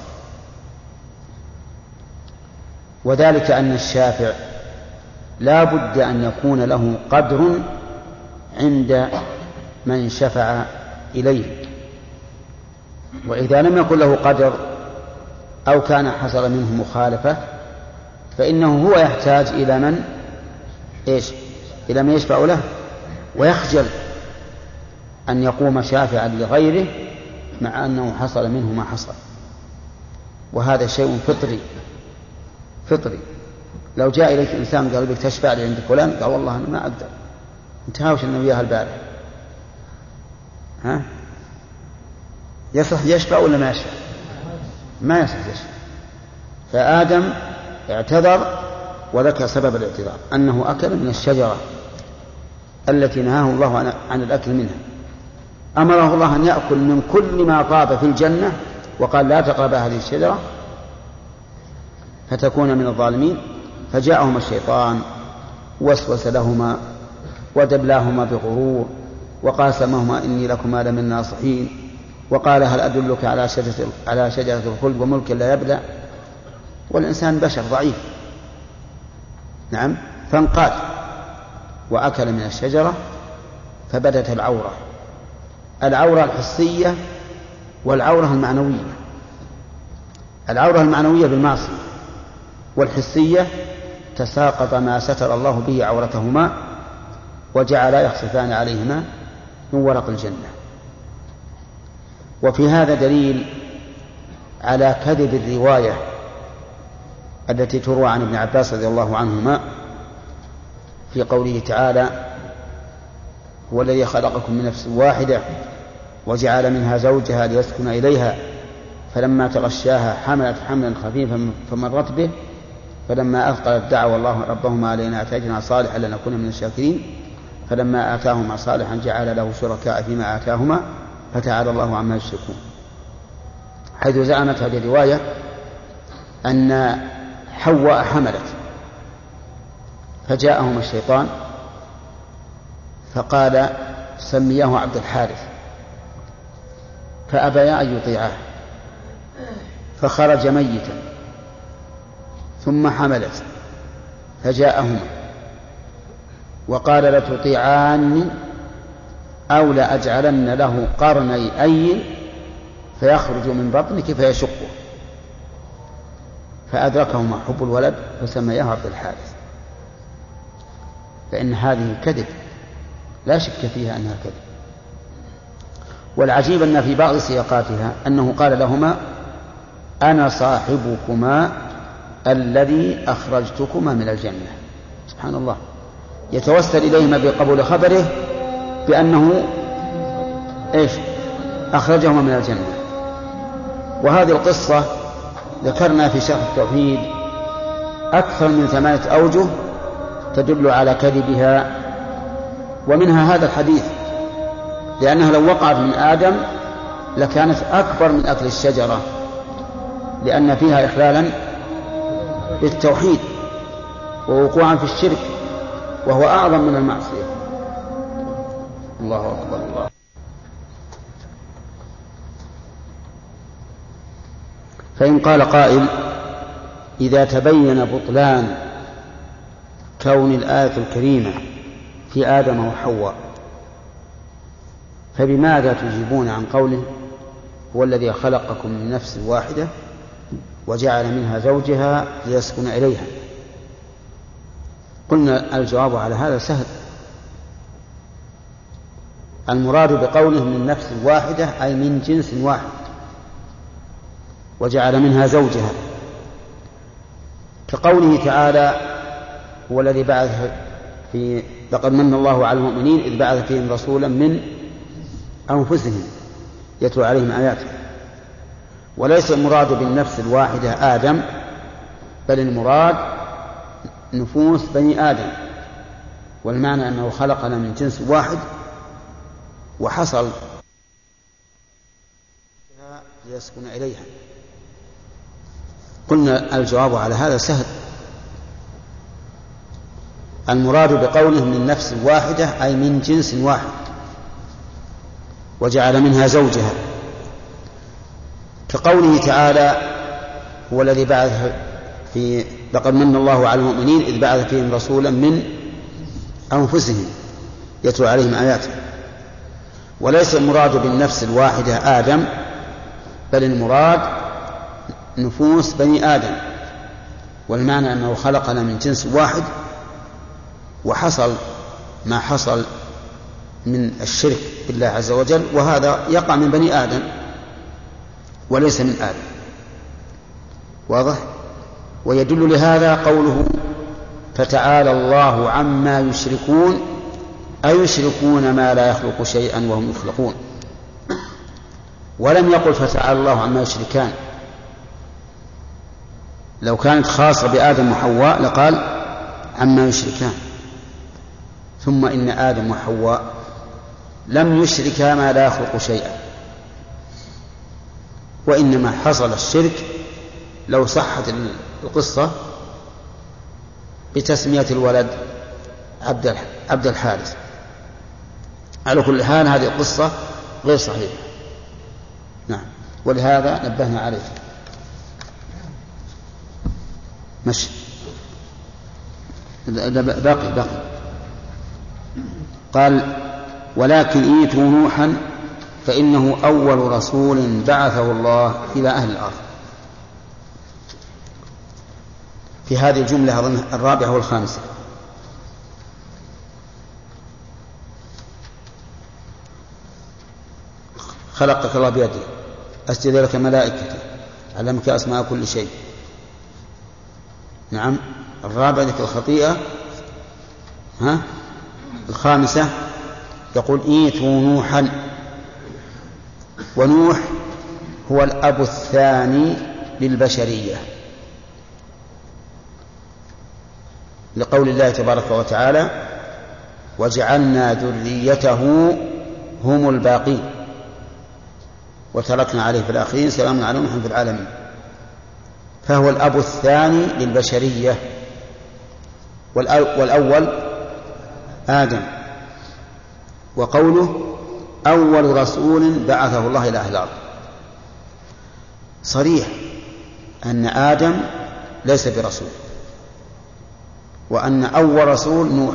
Speaker 1: وذلك أن الشافع لا بد أن يكون له قدر عند من شفع إليه، وإذا لم يكن له قدر أو كان حصل منه مخالفة فإنه هو يحتاج إلى من إيش إلى من يشفع له، ويخجل أن يقوم شافعا لغيره مع أنه حصل منه ما حصل. وهذا شيء فطري فطري. لو جاء إليك إنسان قال بك تشفع لي عند فلان، قال والله أنا ما أقدر، أنت هاوش أنه وياها البارح، ها يصح يشفع ولا ما يشفع؟ ما يصح يشفع. فآدم اعتذر وذكر سبب الاعتذار أنه أكل من الشجرة التي نهاه الله عن الأكل منها. أمره الله أن يأكل من كل ما طاب في الجنة وقال لا تقرب هذه الشجرة فتكون من الظالمين، فجاءهما الشيطان وسوس لهما ودبلاهما بغرور وقاسمهما إني لكما لمن الناصحين، وقال هل أدلك على شجرة على شجرة الخلد وملك لا يبلى. والإنسان بشر ضعيف، نعم، فانقاد وأكل من الشجرة فبدت العورة، العورة الحسية والعورة المعنوية. العورة المعنوية بالمعصية، والحسية تساقط ما ستر الله به عورتهما وجعل يخصفان عليهما من ورق الجنة. وفي هذا دليل على كذب الرواية التي تروى عن ابن عباس رضي الله عنهما في قوله تعالى هو الذي خلقكم من نفس واحدة وجعل منها زوجها ليسكن إليها فلما تغشاها حملت حملا خفيفا فمرت به فلما أثقلت دعوا الله ربهما علينا أتاجنا صالحا لنكون من الشاكرين فلما آتاهما صالحا جعل له شركاء فيما آتاهما فتعالى الله عما يشركون. حيث زعمت هذه الرواية أن حواء حملت فجاءهما الشيطان فقال سمياه عبد الحارث فأبيا أن يطيعاه فخرج ميتا ثم حملت فجاءهما وقال لتطيعاني أو لأجعلن له قرني أيل فيخرج من بطنك فيشقه فأدركهما حب الولد فسمياه عبد الحارث. فإن هذه كذب لا شك فيها أنها كذب. والعجيب أن في بعض سياقاتها أنه قال لهما أنا صاحبكما الذي أخرجتكما من الجنة. سبحان الله، يتوسل إليهما بقبول خبره بأنه إيش أخرجهما من الجنة. وهذه القصة ذكرنا في شرح التوحيد أكثر من ثمانية أوجه تدل على كذبها، ومنها هذا الحديث، لأنها لو وقعت من آدم لكانت أكبر من أكل الشجرة، لأن فيها إخلالا بالتوحيد ووقوعا في الشرك وهو أعظم من المعصية. الله أكبر. الله. فإن قال قائل إذا تبين بطلان كون الآية الكريمة في آدم وحواء فبماذا تجيبون عن قوله هو الذي خلقكم من نفس واحدة وجعل منها زوجها ليسكن إليها؟ قلنا الجواب على هذا سهل. المراد بقوله من نفس واحدة أي من جنس واحد، وجعل منها زوجها، كقوله تعالى هو الذي بعث في لقد من الله على المؤمنين إذ بعث فيهم رسولا من أنفسهم يتلو عليهم آياته. وليس المراد بالنفس الواحدة آدم، بل المراد نفوس بني آدم، والمعنى أنه خلقنا من جنس واحد وحصل ليسكن إليها. قلنا الجواب على هذا سهل. المراد بقوله من نفس واحدة أي من جنس واحد، وجعل منها زوجها، كقوله تعالى هو الذي بعث في لقد من الله على المؤمنين إذ بعث فيهم رسولا من أنفسهم يتلو عليهم آياته. وليس المراد بالنفس الواحدة آدم، بل المراد نفوس بني آدم، والمعنى أنه خلقنا من جنس واحد وحصل ما حصل من الشرك بالله عز وجل، وهذا يقع من بني آدم وليس من آدم. واضح؟ ويدل لهذا قوله فتعالى الله عما يشركون، أيشركون ما لا يخلق شيئا وهم يخلقون، ولم يقل فتعالى الله عما يشركان. لو كانت خاصة بآدم وحواء لقال عما يشركان. ثم إن آدم وحواء لم يشركا ما لا يخلق شيئا، وإنما حصل الشرك لو صحت القصة بتسمية الولد عبد الحارث. على كل حال هذه القصة غير صحيحة. نعم، ولهذا نبهنا عليه. مشي باقي باقي. قال ولكن إيتوا نوحا فإنه أول رسول بعثه الله إلى أهل الأرض. في هذه الجملة أظن الرابعة والخامسة. خلقك الله بيده، أسجد لك ملائكته، علمك أسماء كل شيء. نعم. الرابعة ذكر الخطيئة. ها؟ الخامسة يقول ايتوا نوحا، ونوح هو الأب الثاني للبشرية، لقول الله تبارك وتعالى وجعلنا ذريته هم الباقين وتركنا عليه في الآخرين سلام على نوح في العالمين. فهو الأب الثاني للبشرية، والأول آدم. وقوله أول رسول بعثه الله إلى أهل الأرض صريح أن آدم ليس برسول، وأن أول رسول نوح.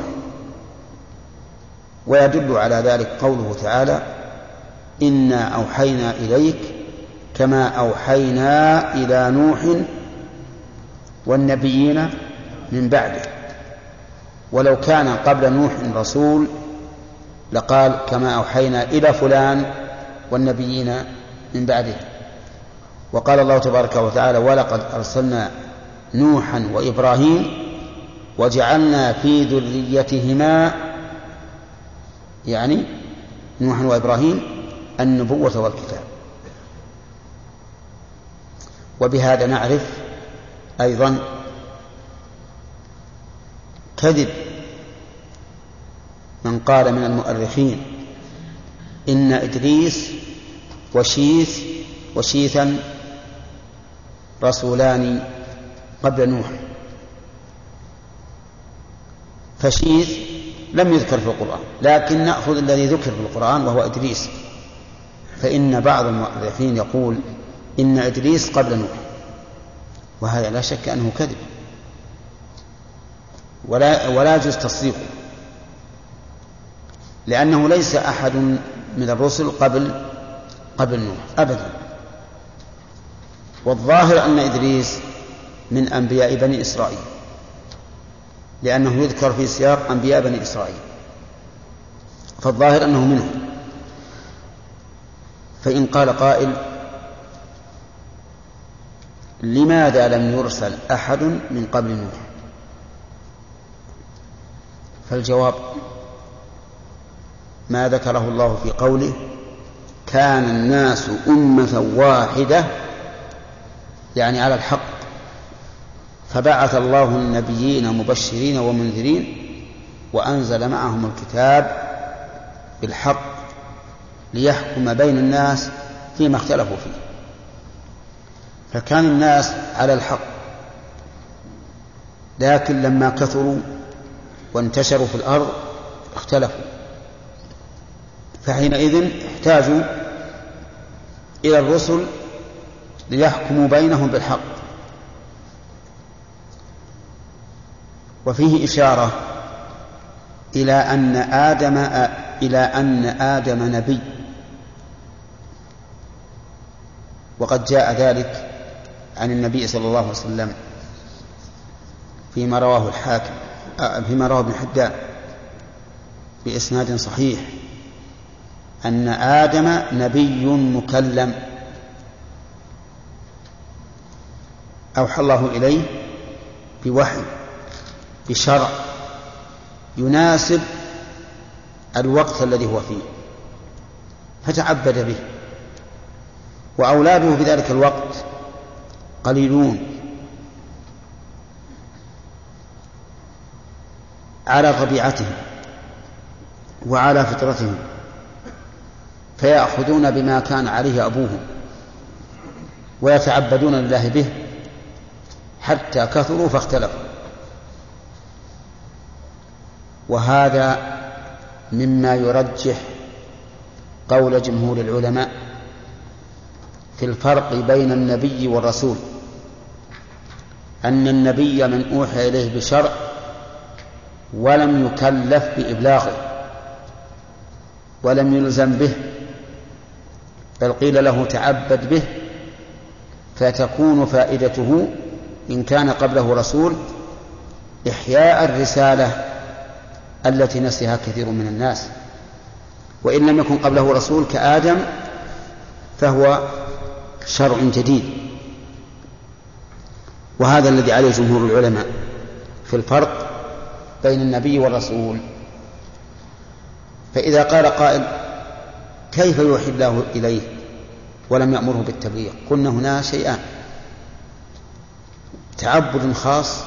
Speaker 1: ويدل على ذلك قوله تعالى إنا أوحينا إليك كما أوحينا إلى نوح والنبيين من بعده. ولو كان قبل نوح رسول لقال كما أوحينا إلى فلان والنبيين من بعده. وقال الله تبارك وتعالى ولقد أرسلنا نوحا وإبراهيم وجعلنا في ذريتهما، يعني نوحا وإبراهيم، النبوة والكتاب. وبهذا نعرف أيضا كذب من قال من المؤرخين إن إدريس وشيث وشيثا رسولان قبل نوح. فشيث لم يذكر في القرآن، لكن نأخذ الذي ذكر في القرآن وهو إدريس، فإن بعض المؤرخين يقول إن إدريس قبل نوح، وهذا لا شك أنه كذب ولا ولا يجوز تصديقه، لأنه ليس أحد من الرسل قبل قبل نوح أبدا. والظاهر أن إدريس من أنبياء بني إسرائيل، لأنه يذكر في سياق أنبياء بني إسرائيل، فالظاهر أنه منهم. فإن قال قائل لماذا لم يرسل أحد من قبل نوح؟ فالجواب ما ذكره الله في قوله كان الناس أمة واحدة، يعني على الحق، فبعث الله النبيين مبشرين ومنذرين وأنزل معهم الكتاب بالحق ليحكم بين الناس فيما اختلفوا فيه. فكان الناس على الحق، لكن لما كثروا وانتشروا في الأرض اختلفوا، فحينئذ احتاجوا إلى الرسل ليحكموا بينهم بالحق. وفيه إشارة إلى أن آدم إلى أن آدم نبي، وقد جاء ذلك عن النبي صلى الله عليه وسلم فيما رواه الحاكم فيما رواه ابن حبان بإسناد صحيح أن آدم نبي مكلم أوحى الله إليه بوحي بشرع يناسب الوقت الذي هو فيه، فتعبد به. وأولاده في ذلك الوقت قليلون على طبيعتهم وعلى فطرتهم، فيأخذون بما كان عليه أبوهم ويتعبدون لله به حتى كثروا فاختلفوا. وهذا مما يرجح قول جمهور العلماء في الفرق بين النبي والرسول، أن النبي من أوحي إليه بشرع ولم يكلف بإبلاغه ولم يلزم به، بل قيل له تعبد به، فتكون فائدته إن كان قبله رسول إحياء الرسالة التي نسيها كثير من الناس، وإن لم يكن قبله رسول كآدم فهو شرع جديد. وهذا الذي عليه جمهور العلماء في الفرق بين النبي والرسول. فإذا قال قائل كيف يوحي الله إليه ولم يأمره بالتبليغ؟ قلنا هنا شيئان: تعبد خاص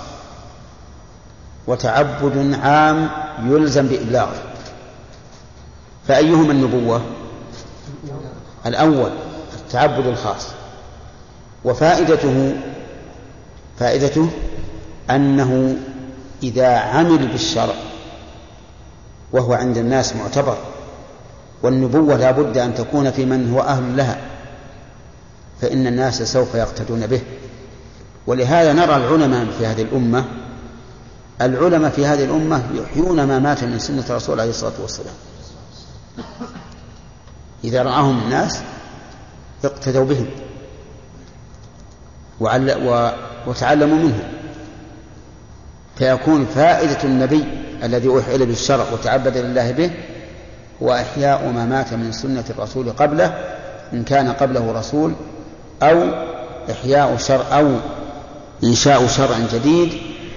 Speaker 1: وتعبد عام يلزم بإبلاغه. فأيهما النبوة؟ الأول التعبد الخاص، وفائدته فائدته أنه إذا عمل بالشرع وهو عند الناس معتبر، والنبوة لا بد أن تكون في من هو أهل لها، فإن الناس سوف يقتدون به. ولهذا نرى العلماء في هذه الأمة العلماء في هذه الأمة يحيون ما مات من سنة الرسول عليه الصلاة والسلام. إذا رآهم الناس اقتدوا بهم وتعلموا منه، فيكون فائدة النبي الذي أوحي إليه بالشرع وتعبد لله به هو إحياء ما مات من سنة الرسول قبله، إن كان قبله رسول، أو إحياء شرع أو إنشاء شرع جديد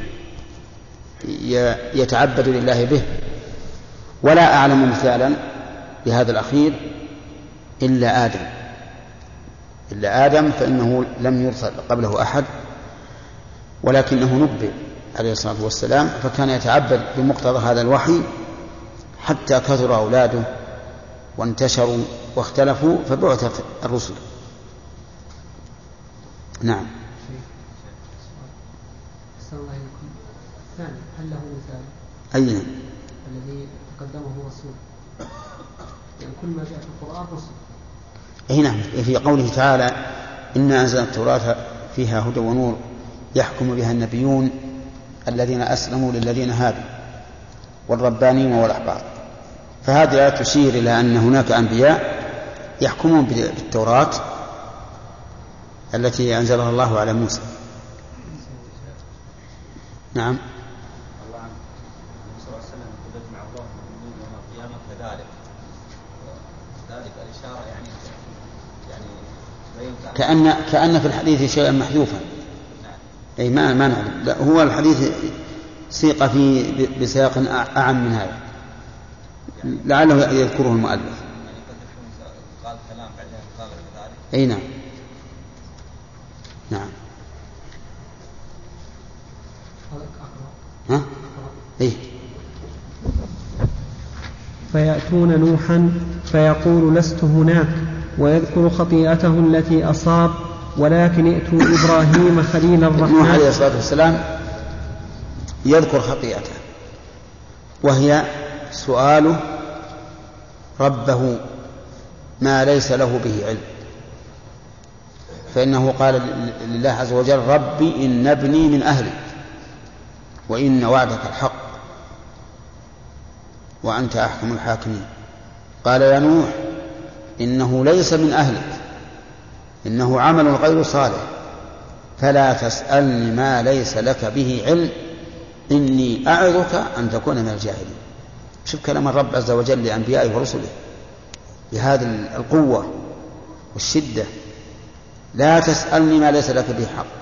Speaker 1: يتعبد لله به. ولا أعلم مثالا بهذا الأخير إلا آدم إلا آدم فإنه لم يرسل قبله أحد، ولكنه نبئ عليه الصلاة والسلام، فكان يتعبد بمقتضى هذا الوحي حتى كثر أولاده وانتشروا واختلفوا فبعثت الرسل. نعم.
Speaker 5: الثاني هل له مثال؟
Speaker 1: أي
Speaker 5: الذي تقدمه رسول، يعني كل ما جاء في القرآن رسل.
Speaker 1: أي نعم، في قوله تعالى: إنا أنزلنا التوراة فيها هدى ونور يحكم بها النبيون الذين أسلموا للذين هادوا والربانيين والأحبار. فهذه لا تشير إلى أن هناك أنبياء يحكمون بالتوراة التي أنزلها الله على موسى. نعم. كأن كأن في الحديث شيئا محذوفا. أي ما ما نعلم. لا، هو الحديث سيق فيه بسياق أعم من هذا، لعله يذكره المؤلف. أي نعم. نعم. ها؟ إيه؟
Speaker 2: فيأتون نوحا فيقول لست هناك ويذكر خطيئته التي أصاب، ولكن ائتوا إبراهيم خليل الرحمن.
Speaker 1: نوح عليه الصلاة والسلام يذكر خطيئته، وهي سؤاله ربه ما ليس له به علم، فإنه قال لله عز وجل: ربي إن ابني من أهلي وإن وعدك الحق وأنت أحكم الحاكمين. قال: يا نوح إنه ليس من أهلك، إنه عمل غير صالح، فلا تسألني ما ليس لك به علم، إني أعظك أن تكون من الجاهلين. شوف كلام الرب عز وجل لأنبيائه ورسله بهذه القوة والشدة: لا تسألني ما ليس لك به حق،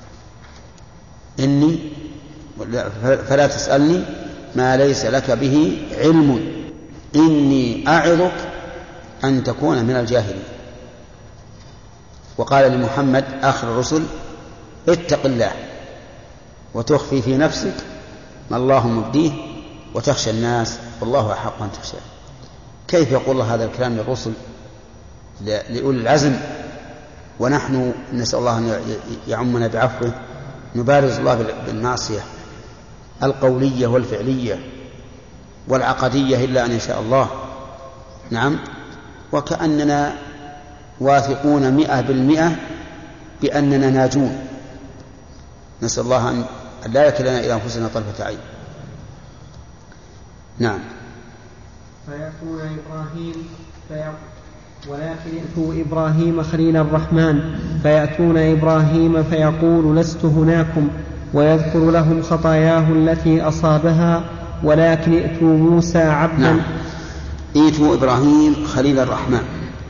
Speaker 1: إني فلا تسألني ما ليس لك به علم، إني أعظك أن تكون من الجاهلين. وقال لمحمد آخر الرسل: اتق الله وتخفي في نفسك ما الله مبديه وتخشى الناس والله أحق أن تخشاه. كيف يقول الله هذا الكلام للرسل لأولي العزم، ونحن نسأل الله أن يعمنا بعفوه نبارز الله بالمعصية القولية والفعلية والعقدية إلا أن يشاء الله. نعم. وكأننا واثقون مئة بالمئة بأننا ناجون، نسأل الله أن لا يكلنا إلى أنفسنا طرفة عين. نعم.
Speaker 2: فيأتون إبراهيم فيقول ولكن ائتوا إبراهيم خليل الرحمن فيأتون إبراهيم فيقول لست هناكم ويذكر لهم خطاياه التي أصابها، ولكن ائتوا موسى عبدا.
Speaker 1: نعم. ائتوا إبراهيم خليل الرحمن.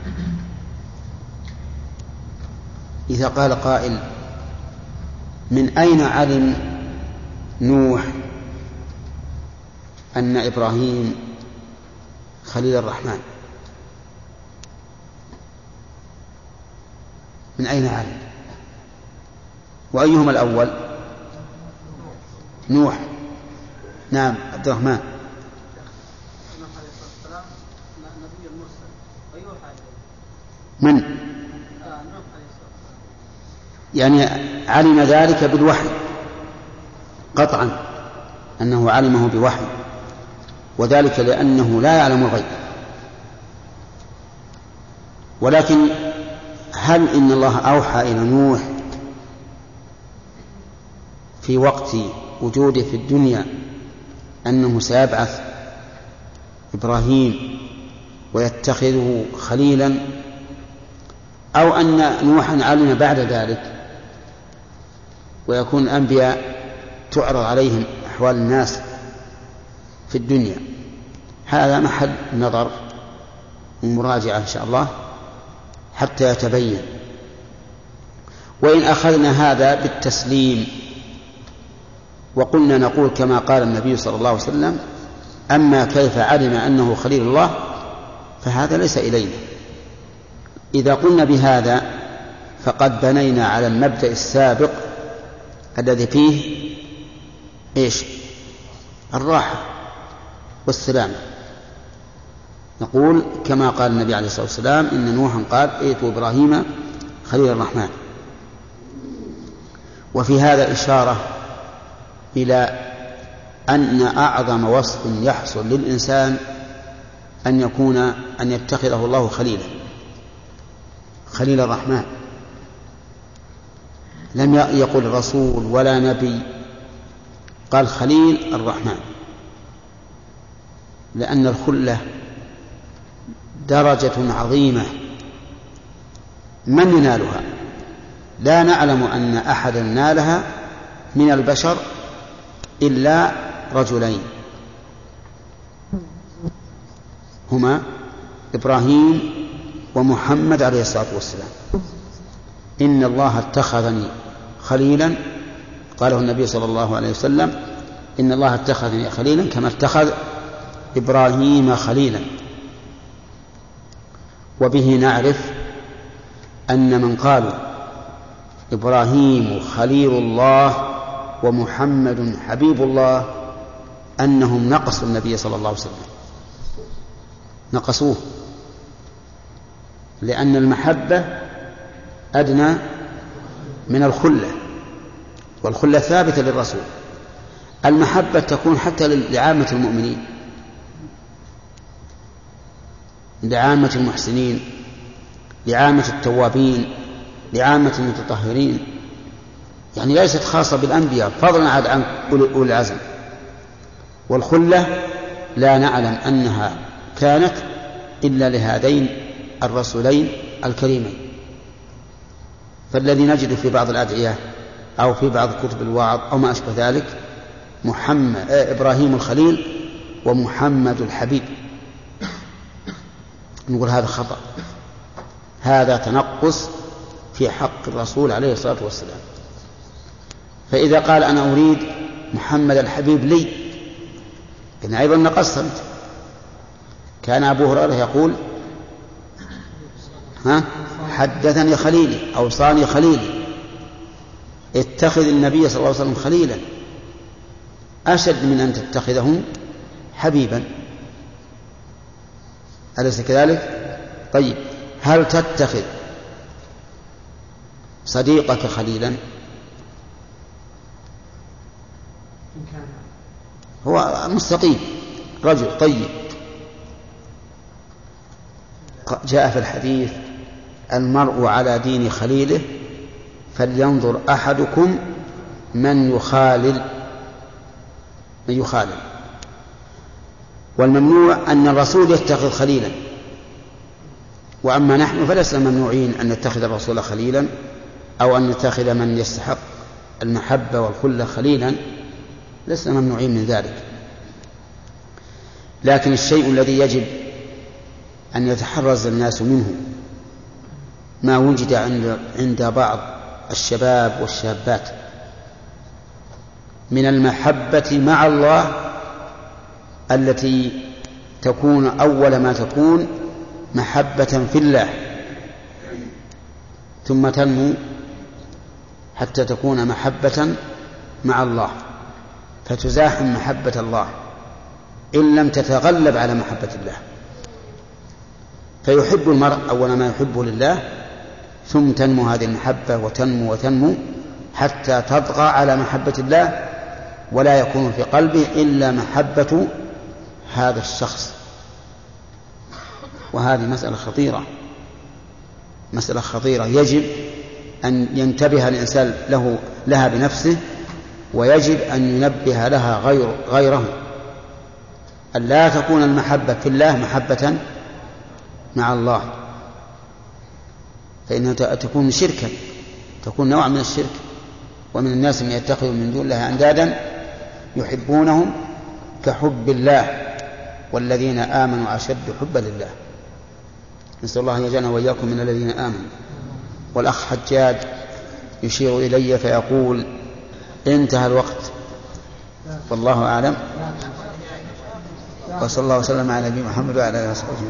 Speaker 1: إذا قال قائل: من أين علم نوح أن إبراهيم خليل الرحمن؟ من أين علم؟ وأيهما الأول؟ نوح. نعم عبد الرحمن. من؟ يعني علم ذلك بالوحي قطعا، أنه علمه بوحي، وذلك لأنه لا يعلم الغيب. ولكن هل إن الله أوحى إلى نوح في وقت وجوده في الدنيا أنه سيبعث إبراهيم ويتخذه خليلا، أو أن نوحا علم بعد ذلك ويكون الأنبياء تعرض عليهم أحوال الناس في الدنيا؟ هذا محل نظر ومراجعة إن شاء الله حتى يتبين. وإن أخذنا هذا بالتسليم وقلنا نقول كما قال النبي صلى الله عليه وسلم: أما كيف علم أنه خليل الله فهذا ليس إلينا. إذا قلنا بهذا فقد بنينا على المبدأ السابق الذي فيه إيش؟ الراحة والسلام. نقول كما قال النبي عليه الصلاة والسلام: إن نوحا قال: ائتوا إبراهيم خليل الرحمن. وفي هذا إشارة إلى أن أعظم وصف يحصل للإنسان أن يكون أن يتخذه الله خليلا، خليل الرحمن. لم يقل رسول ولا نبي، قال خليل الرحمن، لأن الخلة درجة عظيمة من ينالها؟ لا نعلم أن أحدا نالها من البشر إلا رجلين، هما إبراهيم ومحمد عليه الصلاة والسلام. إن الله اتخذني خليلا، قاله النبي صلى الله عليه وسلم: إن الله اتخذني خليلا كما اتخذ إبراهيم خليلا. وبه نعرف أن من قالوا إبراهيم خليل الله ومحمد حبيب الله أنهم نقصوا النبي صلى الله عليه وسلم، نقصوه، لأن المحبة أدنى من الخلة، والخلة ثابتة للرسول. المحبة تكون حتى لعامة المؤمنين، لعامة المحسنين، لعامة التوابين، لعامة المتطهرين، يعني ليست خاصة بالأنبياء فضلا عن أولي العزم. والخلة لا نعلم أنها كانت إلا لهذين الرسولين الكريمين. فالذي نجد في بعض الأدعية أو في بعض كتب الوعظ أو ما أشبه ذلك محمد إبراهيم الخليل ومحمد الحبيب، نقول هذا خطأ، هذا تنقص في حق الرسول عليه الصلاة والسلام. فإذا قال أنا أريد محمد الحبيب لي، إن أيضا نقصت. كان أبو هريرة يقول: ها حدثني خليلي، أوصاني خليلي. اتخذ النبي صلى الله عليه وسلم خليلا أشد من أن تتخذه حبيبا، أليس كذلك؟ طيب، هل تتخذ صديقك خليلا؟ هو مستقيم، رجل طيب. جاء في الحديث: المرء على دين خليله فلينظر أحدكم من يخالل من يخالل. والممنوع أن الرسول يتخذ خليلا، وأما نحن فلسنا ممنوعين أن نتخذ الرسول خليلا أو أن نتخذ من يستحق المحبة والخلة خليلا، لسنا ممنوعين من ذلك. لكن الشيء الذي يجب أن يتحرز الناس منه ما وجد عند عند بعض الشباب والشابات من المحبة مع الله التي تكون أول ما تكون محبة في الله، ثم تنمو حتى تكون محبة مع الله، فتزاحم محبة الله إن لم تتغلب على محبة الله. فيحب المرء أول ما يحبه لله، ثم تنمو هذه المحبة وتنمو وتنمو حتى تطغى على محبة الله، ولا يكون في قلبه إلا محبة هذا الشخص. وهذه مسألة خطيرة، مسألة خطيرة يجب أن ينتبه الإنسان له لها بنفسه، ويجب أن ينبه لها غير غيره، أن لا تكون المحبة في الله محبة مع الله، فإنها تكون شركا، تكون نوع من الشرك. ومن الناس من يتخذ من دون الله أندادا يحبونهم كحب الله والذين آمنوا أشد حبا لله. نسأل الله أن يجعلنا وإياكم من الذين آمنوا. والأخ حجاج يشير إلي فيقول انتهى الوقت، والله أعلم، وصلى الله وسلم على نبي محمد وعلى آله وصحبه.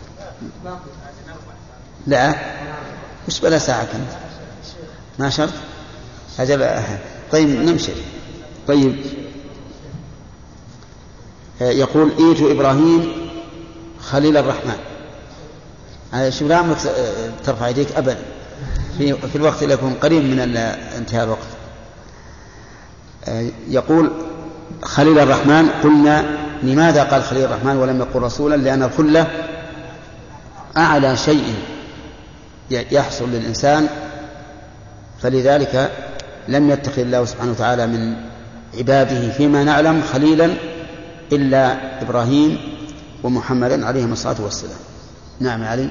Speaker 1: لا مش بلا ساعة كنت ما شرط أجل. طيب نمشي. طيب يقول ايتوا إبراهيم خليل الرحمن. شو لا عمرك ترفع يديك أبدا في, في الوقت اللي يكون قريب من انتهاء الوقت. يقول خليل الرحمن. قلنا لماذا قال خليل الرحمن ولم يقل رسولا؟ لأن الخلة أعلى شيء يحصل للإنسان، فلذلك لم يتخذ الله سبحانه وتعالى من عباده فيما نعلم خليلا إلا إبراهيم ومحمدا عليهم الصلاة والسلام. نعم علي.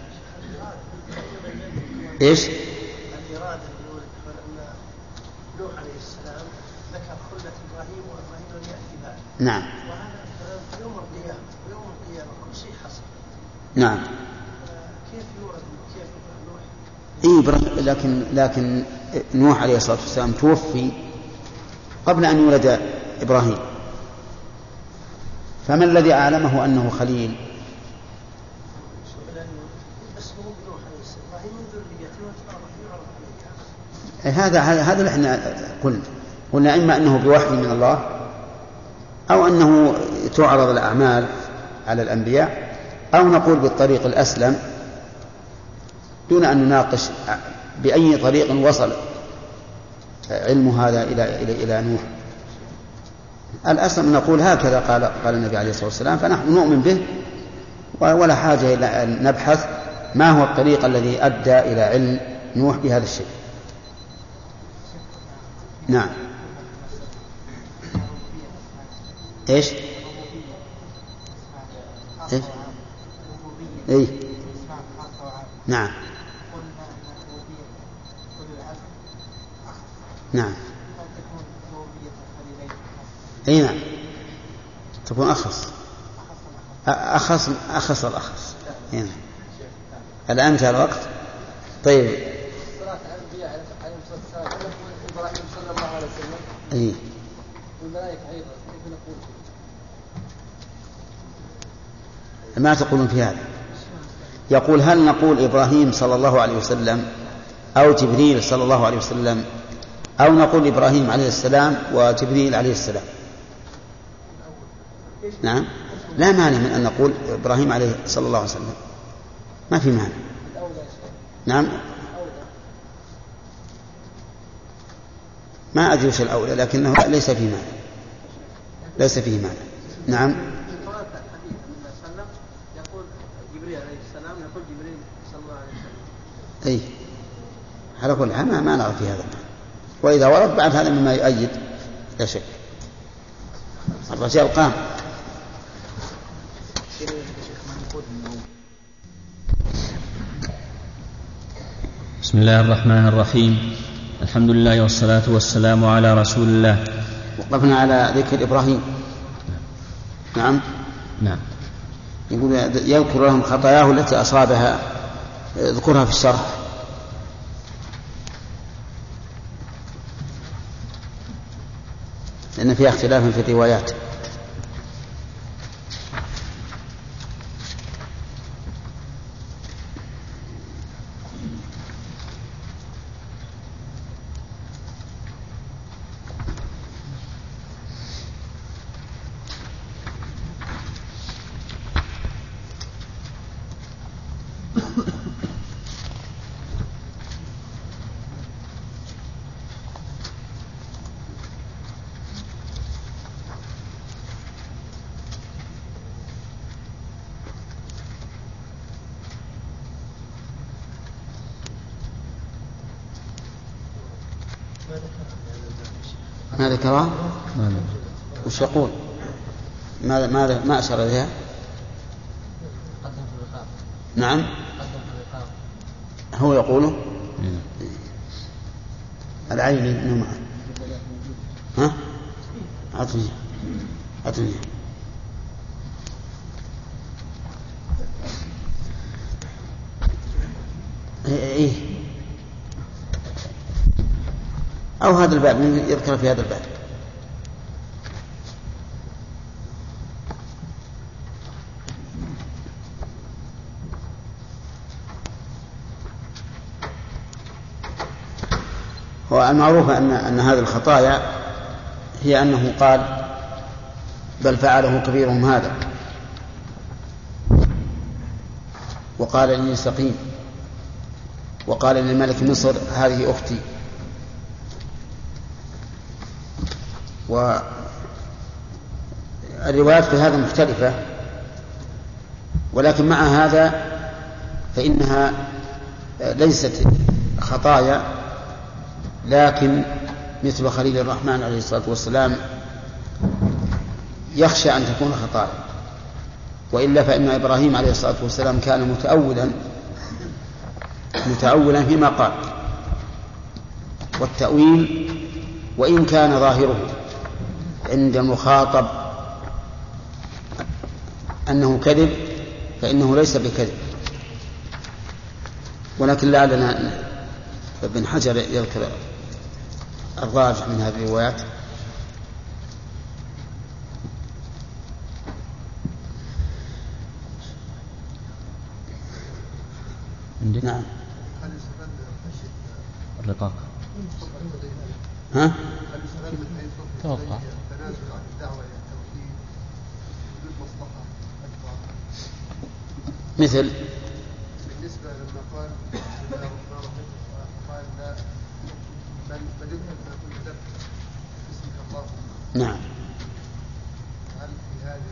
Speaker 1: إيش؟
Speaker 6: الإرادة يقول أن نوح عليه السلام ذكر خلة إبراهيم وإبراهيم لم يأتي بعد.
Speaker 1: نعم.
Speaker 6: وهذا في يوم القيامة، ويوم القيامة كل شيء حصل.
Speaker 1: نعم.
Speaker 6: كيف يورد كيف نوح؟
Speaker 1: إيه لكن لكن نوح عليه الصلاة والسلام توفي قبل أن يولد إبراهيم، فما الذي أعلمه أنه خليل؟ هذا هذا اللي احنا قلنا قلنا إما أنه بوحي من الله، أو أنه تعرض الأعمال على الأنبياء، أو نقول بالطريق الأسلم دون أن نناقش بأي طريق وصل علم هذا إلى إلى إلى نوح. الأسلم نقول هكذا قال قال النبي عليه الصلاة والسلام، فنحن نؤمن به ولا حاجة إلى أن نبحث ما هو الطريق الذي أدى إلى علم نوح بهذا الشيء. نعم. إيش؟ إيش؟ إيه؟ نعم. نعم. أي نعم تكون أخص أخص أخص الأخص. نعم. الآن انتهى الوقت. طيب.
Speaker 5: صلاة الأنبياء عليهم الصلاة والسلام إبراهيم صلى الله عليه وسلم.
Speaker 1: أي.
Speaker 5: والملائكة أيضا كيف نقول؟
Speaker 1: ما تقولون في هذا؟ يقول هل نقول إبراهيم صلى الله عليه وسلم أو جبريل صلى الله عليه وسلم، أو نقول إبراهيم عليه السلام وجبريل عليه السلام؟ نعم لا مانع من أن نقول إبراهيم عليه صلى الله عليه وسلم، ما في مانع. نعم ما أدري وش الأولى، لكنه ليس في مانع، ليس فيه مانع. نعم.
Speaker 6: يقول جبريل عليه السلام يقول جبريل صلى الله عليه وسلم.
Speaker 1: أي على كل حال ما, ما نرى في هذا، وإذا ورد بعد هذا مما يؤيد لا شك. الرجال قام.
Speaker 4: بسم الله الرحمن الرحيم. الحمد لله والصلاة والسلام على رسول الله.
Speaker 1: وقفنا على ذكر إبراهيم. نعم.
Speaker 4: نعم.
Speaker 1: يقول يذكر لهم خطاياه التي أصابها، اذكرها في الشرح. لأن فيها اختلاف في الروايات. ما ذكرها؟ وش يقول؟ ماذا ماذا ما أشار إليها؟ نعم هو يقوله العيني إنه معه. ها أعطني أعطني إيه أو هذا الباب يذكر في هذا الباب. هو المعروف أن أن هذه الخطايا هي أنه قال بل فعله كبيرهم هذا، وقال إني سقيم، وقال للملك مصر هذه أختي. والروايات في هذا مختلفة، ولكن مع هذا فإنها ليست خطايا، لكن مثل خليل الرحمن عليه الصلاة والسلام يخشى أن تكون خطايا، وإلا فإن إبراهيم عليه الصلاة والسلام كان متأولا متأولا فيما قال، والتأويل وإن كان ظاهره عند المخاطب أنه كذب فإنه ليس بكذب. ولكن لعلنا ابن حجر يذكر الراجح من هذه الروايات. نعم
Speaker 4: الرقاق
Speaker 1: ها
Speaker 4: توقع
Speaker 1: مثل
Speaker 6: بالنسبة لما قال قال لا بل بدأت ما كنت ذبت باسمك الله.
Speaker 1: نعم.
Speaker 6: هل في هذه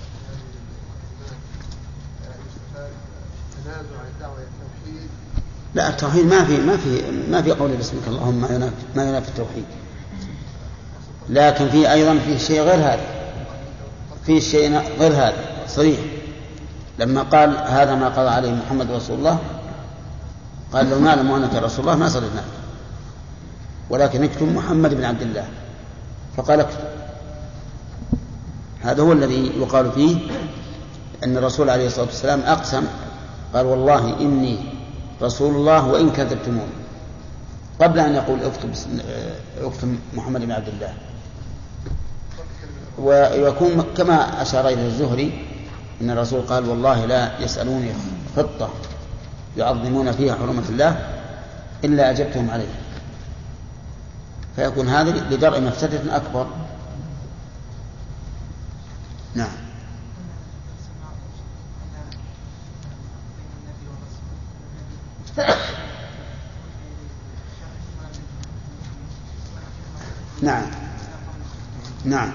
Speaker 6: يستفاد تنازع عن الدعوة إلى التوحيد؟
Speaker 1: لا التوحيد ما في ما في ما في قول باسمك اللهم ما ينافي ما ينافي التوحيد، لكن في أيضا في شيء غير هذا، في شيء غير هذا صريح. لما قال هذا ما قضى عليه محمد رسول الله قال لو نعلم أنك رسول الله ما صدقنا، ولكن اكتب محمد بن عبد الله، فقال اكتب. هذا هو الذي يقال فيه أن الرسول عليه الصلاة والسلام أقسم قال والله إني رسول الله وإن كذبتمون، قبل أن يقول اكتب, اكتب محمد بن عبد الله. ويكون كما أشار إلى الزهري إن الرسول قال والله لا يسألوني خطة يعظمون فيها حرمة الله إلا أجبتهم عليه، فيكون هذا لدرء مفسدة أكبر. نعم. نعم نعم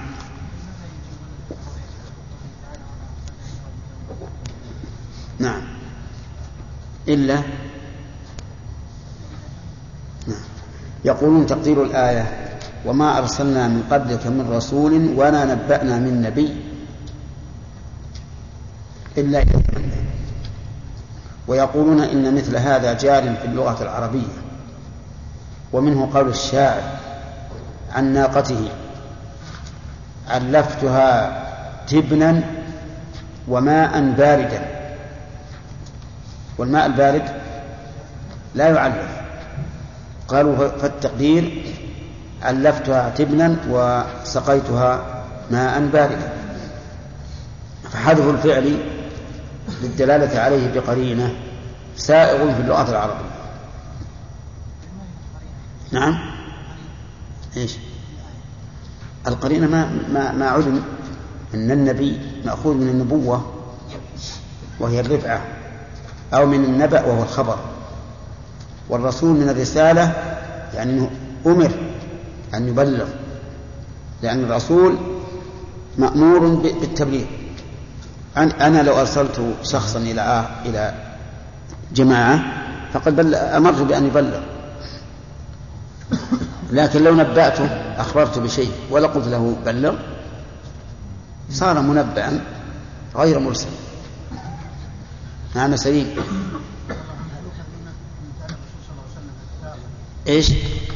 Speaker 1: نعم إلا نعم. يقولون تقدير الآية وما أرسلنا من قبلك من رسول ولا نبأنا من نبي إلا إذا. ويقولون إن مثل هذا جار في اللغة العربية، ومنه قول الشاعر عن ناقته علفتها تبنا وماء باردا، والماء البارد لا يعلف، قالوا فالتقدير علفتها تبنا وسقيتها ماء باردا، فحذف الفعل للدلالة عليه بقرينة سائغ في اللغة العربية. نعم إيش القرينة؟ ما ما ما علم أن النبي مأخوذ من النبوة وهي الرفعة، أو من النبأ وهو الخبر، والرسول من الرسالة يعني أنه أمر أن يبلغ، لأن الرسول مأمور بالتبليغ. أنا لو أرسلت شخصا إلى إلى جماعة فقد أمرت بأن يبلغ، لكن لو نبأته أخبرته بشيء ولا قلت له بلغ صار منبأ غير مرسل. نعم سليم. ايش؟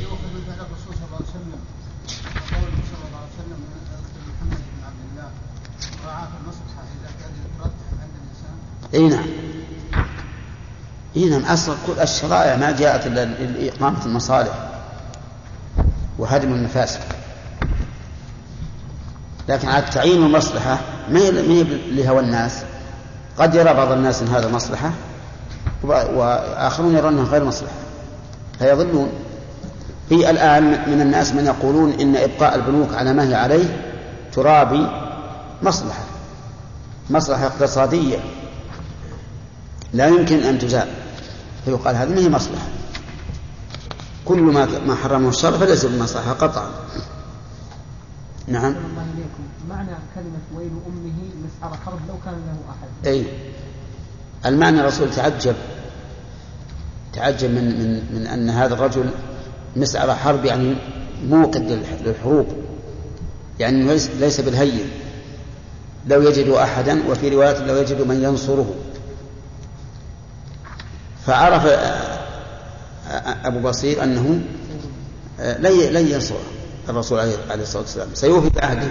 Speaker 1: اي نعم، اي نعم. اصل كل الشرائع ما جاءت الا لاقامه المصالح وهدم المفاسد، لكن على تعيين المصلحه ما هي لهوى الناس. قد يرى بعض الناس ان هذا مصلحه واخرون يرونه غير مصلحه فيضلون. في الان من الناس من يقولون ان ابقاء البنوك على ما هي عليه ترابي مصلحه مصلحه اقتصاديه لا يمكن أن تزال، فيقال هذه ما هي مصلحة. كل ما ما حرمه الشرع فليس بمصلحة قطعا. نعم.
Speaker 5: الله إليكم. معنى كلمة ويل أمه مسعر حرب لو كان له أحد.
Speaker 1: أي المعنى الرسول تعجب تعجب من من من أن هذا الرجل مسعر حرب، يعني موقد للحروب، يعني ليس ليس بالهين. لو يجد أحدا، وفي رواية لو يجد من ينصره. فعرف أبو بصير أنه لن ينصر الرسول عليه الصلاة والسلام، سيوفي بعهده.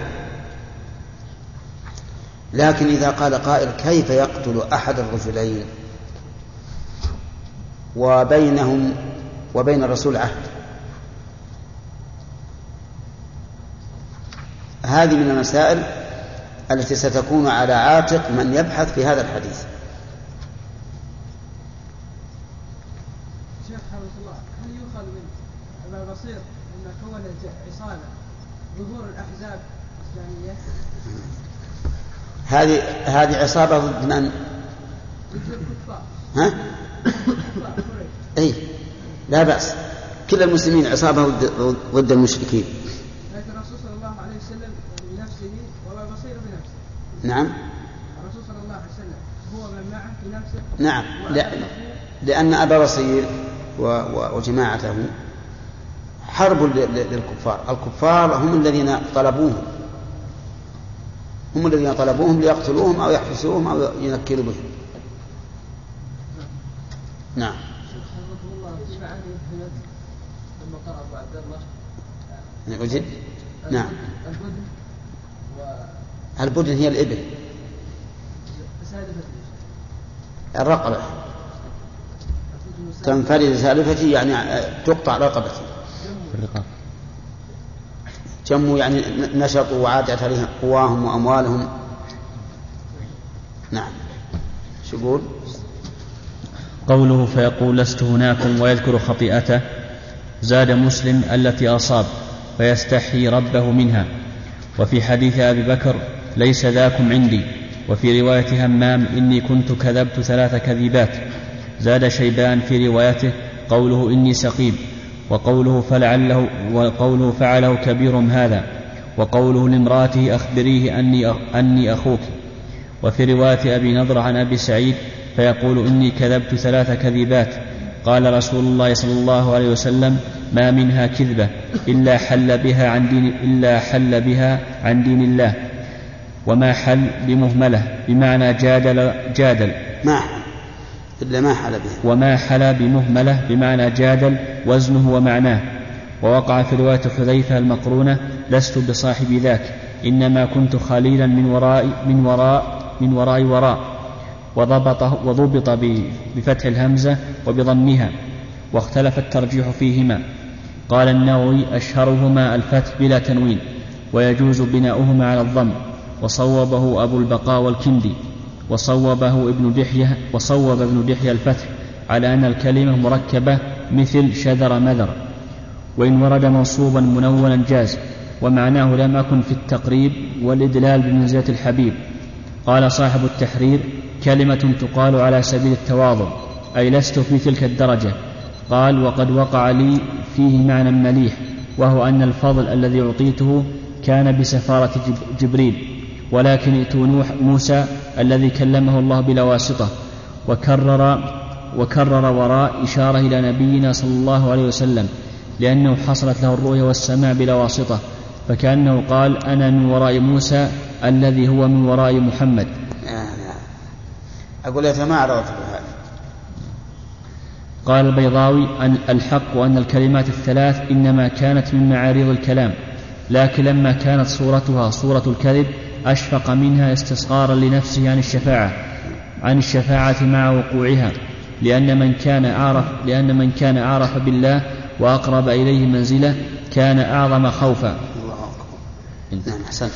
Speaker 1: لكن إذا قال قائل كيف يقتل أحد الرجلين وبينهم وبين الرسول عهد؟ هذه من المسائل التي ستكون على عاتق من يبحث في هذا الحديث.
Speaker 7: هل يؤخذ من أبا بصير أن كون عصابة ظهور الأحزاب الإسلامية؟
Speaker 1: هذه هذه عصابة ضد من؟
Speaker 7: ضد الكفار.
Speaker 1: ها؟ أي لا بأس، كل المسلمين عصابة ضد, ضد المشركين.
Speaker 7: لكن الرسول صلى الله عليه وسلم بنفسه وأبا بصير بنفسه.
Speaker 1: نعم.
Speaker 7: الرسول صلى الله عليه وسلم هو من معه بنفسه.
Speaker 1: نعم، لا لأن أبا بصير وجماعته حرب للكفار. الكفار هم الذين طلبوهم هم الذين طلبوهم ليقتلوهم أو يحبسوهم أو ينكلوا بهم. نعم. أجد؟ نعم. البدن هي الإبل، الرقبة تنفرد سالفتي يعني تقطع رقبتي. جموا يعني نشطوا وعادت عليهم قواهم وأموالهم. نعم. شو يقول؟
Speaker 4: قوله فيقول لست هناكم ويذكر خطيئته. زاد مسلم التي أصاب فيستحي ربه منها. وفي حديث أبي بكر ليس ذاكم عندي. وفي رواية همام إني كنت كذبت ثلاث كذبات. زاد شيبان في روايته قوله إني سقيم، وقوله فلعله وقوله فعله كبيرهم هذا، وقوله لامرأته أخبريه أني أني أخوك. وفي رواية أبي نضر عن أبي سعيد فيقول إني كذبت ثلاث كذبات. قال رسول الله صلى الله عليه وسلم ما منها كذبة إلا حل بها عن دين إلا حل بها عن دين الله. وما حل بمهملة بمعنى جادل جادل
Speaker 1: ما إلا ما حل به.
Speaker 4: وما حل بمهملة بمعنى جادل وزنه ومعناه. ووقع في رواية حذيفة المقرونة لست بصاحب ذاك إنما كنت خليلا من وراء من وراء من وراء وراء وضبط وضبط بفتح الهمزة وبضمها، واختلف الترجيح فيهما. قال النووي أشهرهما الفتح بلا تنوين، ويجوز بناؤهما على الضم. وصوبه أبو البقاء والكندي، وصوبه ابن دحية وصوب ابن دحية الفتح على أن الكلمة مركبة مثل شذر مذر، وإن ورد منصوبا منونا جاز، ومعناه لم أكن في التقريب والإدلال بمنزلة الحبيب. قال صاحب التحرير كلمة تقال على سبيل التواضع، أي لست في تلك الدرجة. قال وقد وقع لي فيه معنى مليح، وهو أن الفضل الذي أعطيته كان بسفارة جبريل، ولكن ائتوا نوح موسى الذي كلمه الله بلا واسطة. وكرر وكرر وراء إشارة إلى نبينا صلى الله عليه وسلم، لأنه حصلت له الرؤيا والسماع بلا واسطة، فكأنه قال أنا من وراء موسى الذي هو من وراء محمد.
Speaker 1: أقول يتمعرض هذا.
Speaker 4: قال البيضاوي أن الحق أن الكلمات الثلاث إنما كانت من معارض الكلام، لكن لما كانت صورتها صورة الكذب أشفق منها استصغارا لنفسه عن الشفاعة عن الشفاعة مع وقوعها، لأن من كان أعرف لأن من كان أعرف بالله وأقرب إليه منزلة كان أعظم خوفا.
Speaker 1: نعم أحسنت.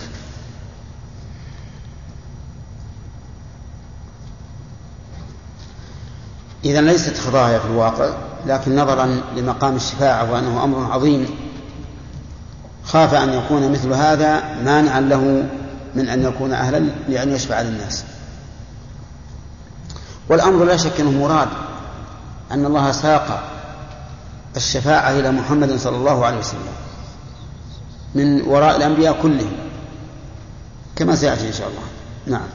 Speaker 1: إذن ليست خضايا في الواقع، لكن نظرا لمقام الشفاعة وأنه أمر عظيم خاف أن يكون مثل هذا مانعا له من أن يكون أهلا لأن يشفع للناس. والأمر لا شك أنه مراد، أن الله ساق الشفاعة إلى محمد صلى الله عليه وسلم من وراء الأنبياء كلهم كما سيأتي إن شاء الله. نعم.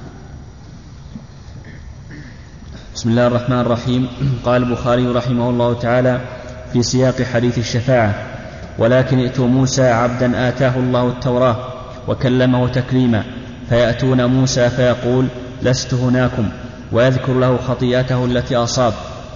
Speaker 4: بسم الله الرحمن الرحيم. قال البخاري رحمه الله تعالى في سياق حديث الشفاعة: ولكن ائتوا موسى عبدا آتاه الله التوراة وكلمه تكليما، فيأتون موسى فيقول لست هناكم، ويذكر له خطيئته التي أصاب.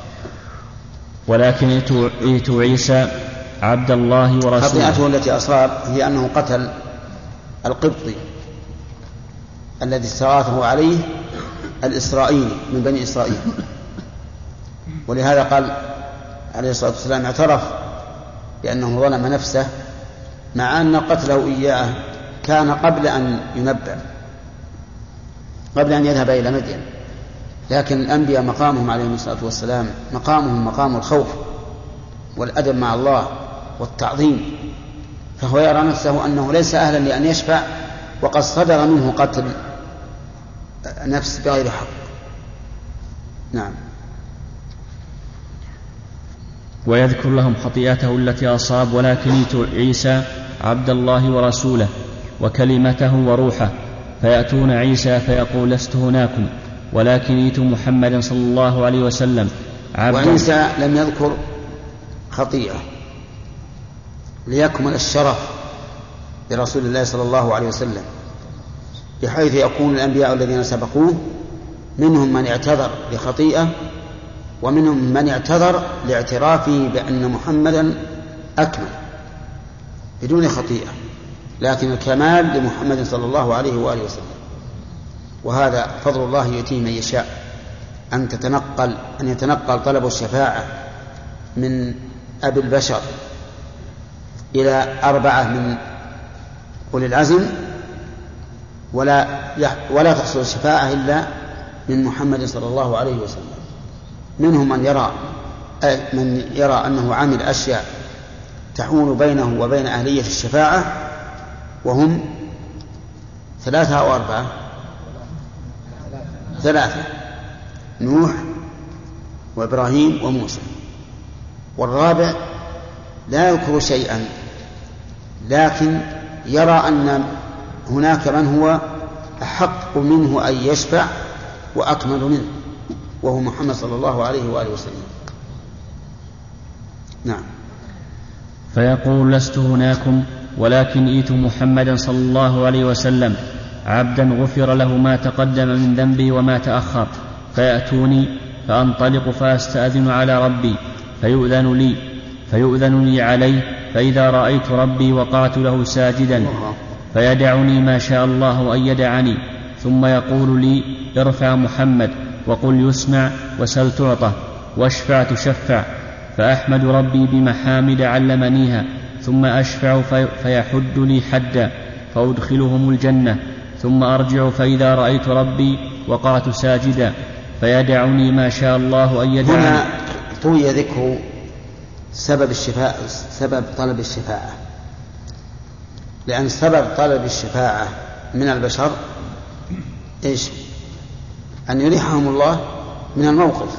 Speaker 4: ولكن ائتوا عيسى عبد الله ورسوله.
Speaker 1: خطيئته التي أصاب هي أنه قتل القبطي الذي استغاثه عليه الإسرائيلي من بني إسرائيل، ولهذا قال عليه الصلاة والسلام اعترف بأنه ظلم نفسه، مع أن قتله إياه كان قبل أن ينبأ، قبل أن يذهب إلى مدين. لكن الأنبياء مقامهم عليهم الصلاة والسلام مقامهم مقام الخوف والأدب مع الله والتعظيم، فهو يرى نفسه أنه ليس أهلا لأن يشفع، وقد صدر منه قتل نفس بغير حق. نعم.
Speaker 4: ويذكر لهم خطيئته التي أصاب. ولكن ائتوا عيسى عبد الله ورسوله وكلمته وروحه، فيأتون عيسى فيقول لست هناكم، ولكن ائتوا محمدا صلى الله عليه وسلم عبدا.
Speaker 1: وعيسى لم يذكر خطيئة ليكمل الشرف لرسول الله صلى الله عليه وسلم، بحيث يكون الأنبياء الذين سبقوه منهم من اعتذر لخطيئة، ومنهم من اعتذر لاعترافه بأن محمدا أكمل بدون خطيئة، لكن الكمال لمحمد صلى الله عليه وآله وسلم. وهذا فضل الله يؤتيه من يشاء، أن تتنقل أن يتنقل طلب الشفاعة من أبي البشر إلى أربعة من أولي العزم، ولا ولا تحصل الشفاعة إلا من محمد صلى الله عليه وسلم. منهم من يرى من يرى أنه عامل أشياء تحول بينه وبين أهلية الشفاعة، وهم ثلاثة أو أربعة ثلاثة: نوح وإبراهيم وموسى. والرابع لا يذكر شيئا، لكن يرى أن هناك من هو أحق منه أن يشفع وأكمل منه، وهو محمد صلى الله عليه وآله وسلم. نعم.
Speaker 4: فيقول لست هناكم، ولكن ائتوا محمدا صلى الله عليه وسلم عبدا غفر له ما تقدم من ذنبي وما تأخر، فيأتوني فأنطلق فأستأذن على ربي فيؤذن لي فيؤذن لي عليه، فإذا رأيت ربي وقعت له ساجدا، فيدعني ما شاء الله أن يدعني، ثم يقول لي ارفع محمد وقل يسمع وسل تعطى واشفع تشفع، فأحمد ربي بمحامد علمنيها، ثم أشفع في فيحد لي حدا فأدخلهم الجنة، ثم أرجع فإذا رأيت ربي وقعت ساجدا، فيدعني ما شاء الله أن يدعني.
Speaker 1: هنا طوي ذكر سبب الشفاعة، سبب طلب الشفاعة، لأن سبب طلب الشفاعة من البشر إيش؟ أن يريحهم الله من الموقف،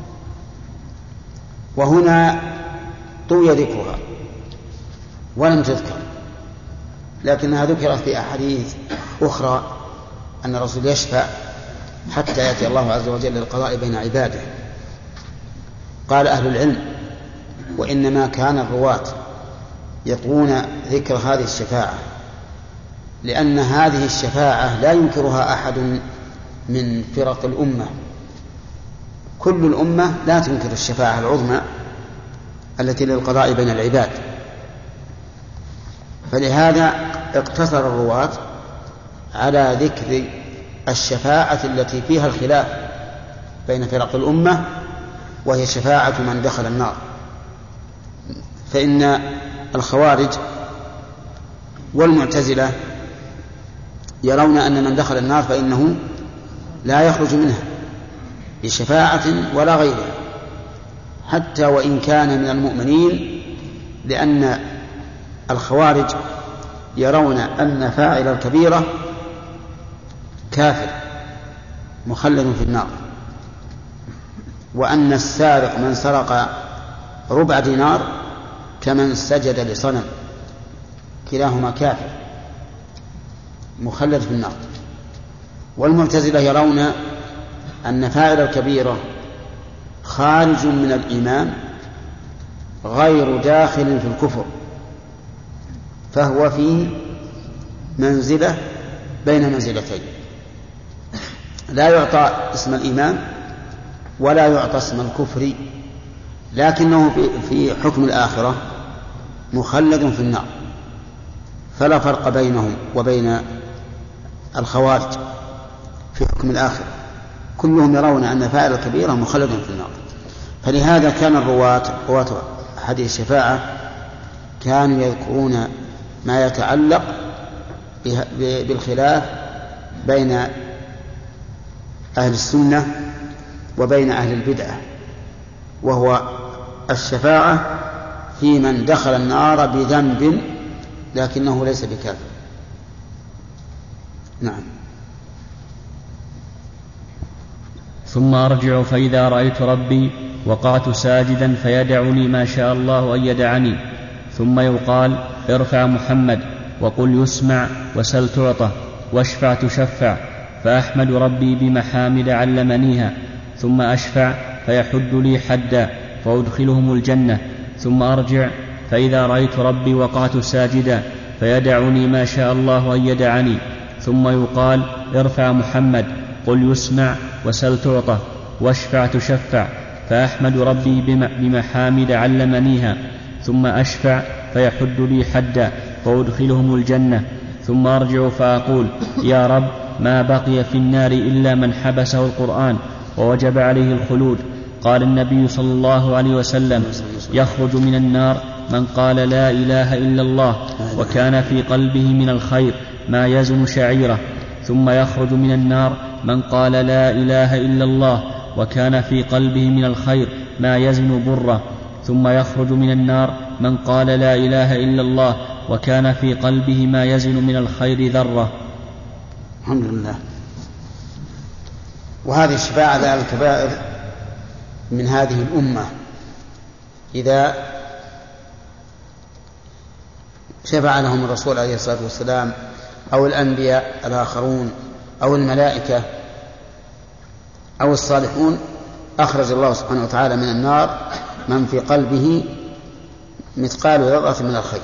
Speaker 1: وهنا طوي ذكرها ولم تذكر، لكنها ذكرت في أحاديث أخرى أن الرسول يشفع حتى يأتي الله عز وجل للقضاء بين عباده. قال أهل العلم: وإنما كان الرواة يطوون ذكر هذه الشفاعة، لأن هذه الشفاعة لا ينكرها أحد من فرق الأمة، كل الأمة لا تنكر الشفاعة العظمى التي للقضاء بين العباد. فلهذا اقتصر الرواة على ذكر الشفاعة التي فيها الخلاف بين فرق الأمة، وهي شفاعة من دخل النار. فإن الخوارج والمعتزلة يرون أن من دخل النار فإنه لا يخرج منها بشفاعة ولا غيرها، حتى وإن كان من المؤمنين، لأن الخوارج يرون أن فاعل الكبيرة كافر مخلد في النار، وأن السارق من سرق ربع دينار كمن سجد لصنم، كلاهما كافر مخلد في النار. والمعتزلة يرون أن فاعل الكبيرة خارج من الإيمان غير داخل في الكفر، فهو في منزلة بين منزلتين، لا يعطى اسم الإيمان ولا يعطى اسم الكفر، لكنه في حكم الآخرة مخلد في النار، فلا فرق بينهم وبين الخوارج في حكم الآخرة، كلهم يرون أن فاعل الكبيرة مخلد في النار. فلهذا كان الرواة رواة حديث الشفاعة كانوا يذكرون ما يتعلق بالخلاف بين أهل السنة وبين أهل البدعة، وهو الشفاعة في من دخل النار بذنب لكنه ليس بكافر. نعم.
Speaker 4: ثم أرجع فإذا رأيت ربي وقعت ساجدا فيدعني ما شاء الله أن يدعني، ثم يقال ارفع محمد وقل يسمع وسل تعطى واشفع تشفع، فأحمد ربي بمحامد علمنيها، ثم أشفع فيحد لي حدا فأدخلهم الجنة، ثم أرجع فإذا رأيت ربي وقعت ساجدا فيدعني ما شاء الله أن يدعني، ثم يقال ارفع محمد قل يسمع وسل تعطى واشفع تشفع، فأحمد ربي بمحامد علمنيها، ثم أشفع فيحد لي حدا فأدخلهم الجنة، ثم أرجع فأقول يا رب ما بقي في النار إلا من حبسه القرآن ووجب عليه الخلود. قال النبي صلى الله عليه وسلم يخرج من النار من قال لا إله إلا الله وكان في قلبه من الخير ما يزن شعيرة، ثم يخرج من النار من قال لا إله إلا الله وكان في قلبه من الخير ما يزن بره، ثم يخرج من النار من قال لا إله إلا الله وكان في قلبه ما يزن من الخير ذرة.
Speaker 1: الحمد لله. وهذه الشفاعة على الكبائر من هذه الأمة إذا شفع لهم الرسول عليه الصلاة والسلام أو الأنبياء الآخرون أو الملائكة أو الصالحون، أخرج الله سبحانه وتعالى من النار من في قلبه مثقال ذرة من الخير.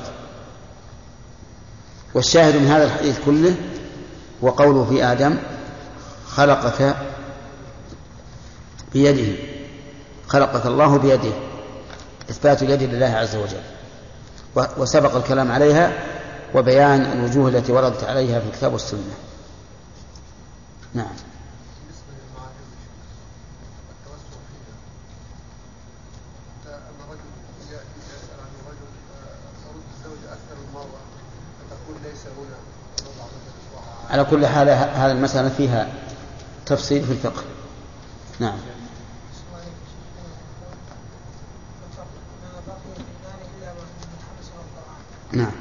Speaker 1: والشاهد من هذا الحديث كله وقوله في آدم خلقك بيده، خلقك الله بيده، إثبات اليد لله عز وجل، وسبق الكلام عليها وبيان الوجوه التي وردت عليها في الكتاب والسنة. نعم. على كل حال هذا المسألة فيها تفصيل في الفقه. نعم. نعم.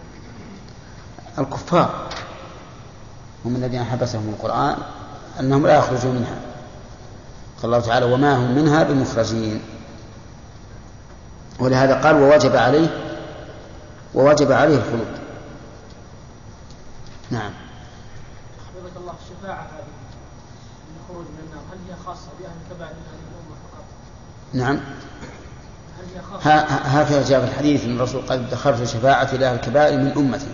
Speaker 1: الكفار هم الذين حبسهم القرآن أنهم لا يخرجون منها، قال الله تعالى وما هم منها بمخرجين، ولهذا قال ووجب عليه ووجب عليه الخلود. نعم.
Speaker 3: حفظك الله الشفاعة هذه الخروج من النار هل هي خاصة بأهل الكبائر من هذه الأمة فقط؟
Speaker 1: نعم.
Speaker 3: هل هي
Speaker 1: هكذا جاء في الحديث ان الرسول قد ادخرت شفاعتي لأهل الكبائر من امتي.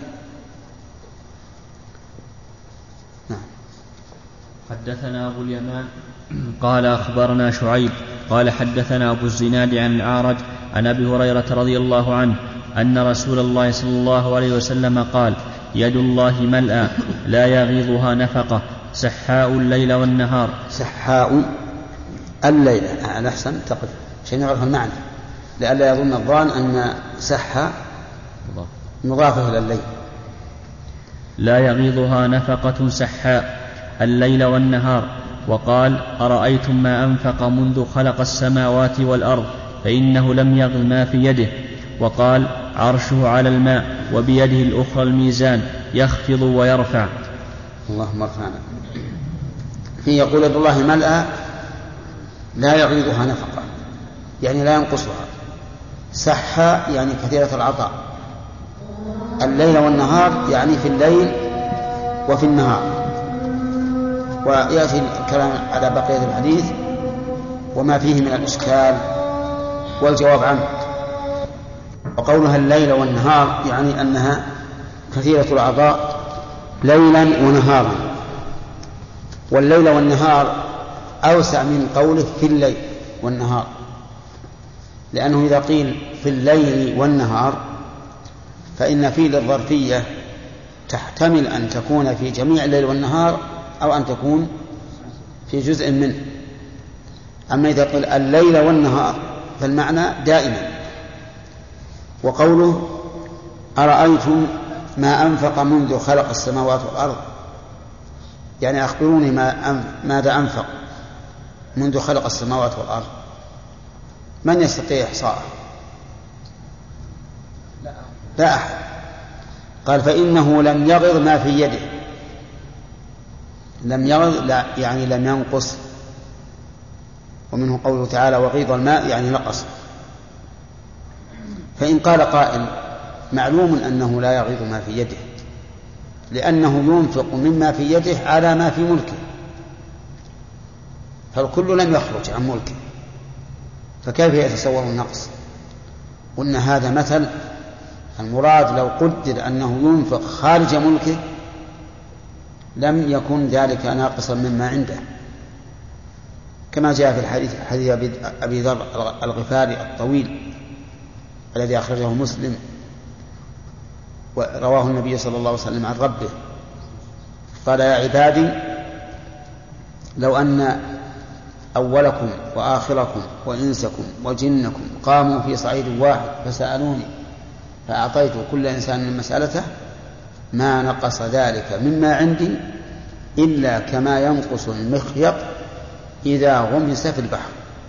Speaker 1: نعم.
Speaker 4: حدثنا ابو اليمان قال اخبرنا شعيب قال حدثنا ابو الزناد عن الأعرج عن ابي هريره رضي الله عنه ان رسول الله صلى الله عليه وسلم قال: يد الله ملأى لا يغيضها نفقه سحاء الليل والنهار.
Speaker 1: سحاء الليل على أحسن تقف عشان يعرف المعنى، لئلا يظن الظان أن سحة مضافة إلى الليل.
Speaker 4: لا يغيضها نفقة سحاء الليل والنهار. وقال: أرأيتم ما أنفق منذ خلق السماوات والأرض فإنه لم يغض ما في يده. وقال: عرشه على الماء وبيده الأخرى الميزان يخفض ويرفع.
Speaker 1: اللهم ارفعنا. هي يقول يد الله ملأى لا يغيضها نفقة يعني لا ينقصها. سحة يعني كثيرة العطاء. الليل والنهار يعني في الليل وفي النهار. ويأتي الكلام على بقية الحديث وما فيه من الإشكال والجواب عنه. وقولها الليل والنهار يعني أنها كثيرة العطاء ليلا ونهارا. والليل والنهار أوسع من قوله في الليل والنهار، لأنه إذا قيل في الليل والنهار فإن في للظرفية تحتمل أن تكون في جميع الليل والنهار أو أن تكون في جزء منه. أما إذا قيل الليل والنهار فالمعنى دائما. وقوله أرأيتم ما أنفق منذ خلق السماوات والأرض يعني أخبروني ما ماذا أنفق منذ خلق السماوات والأرض. من يستطيع إحصاءه؟ لا أحد. قال فإنه لم يغض ما في يده. لم يغض لا يعني لم ينقص. ومنه قوله تعالى وغيض الماء يعني نقص. فإن قال قائل معلوم أنه لا يغيض ما في يده لأنه ينفق مما في يده على ما في ملكه، فالكل لم يخرج عن ملكه، فكيف يتصور النقص؟ قلنا هذا مثل. المراد لو قدر أنه ينفق خارج ملكه لم يكن ذلك ناقصا مما عنده، كما جاء في الحديث حديث أبي ذر الغفاري الطويل الذي أخرجه مسلم ورواه النبي صلى الله عليه وسلم عن ربه قال يا عبادي لو أن أولكم وآخركم وإنسكم وجنكم قاموا في صعيد واحد فسألوني فأعطيت كل إنسان مسألته ما نقص ذلك مما عندي إلا كما ينقص المخيط إذا غمس في البحر.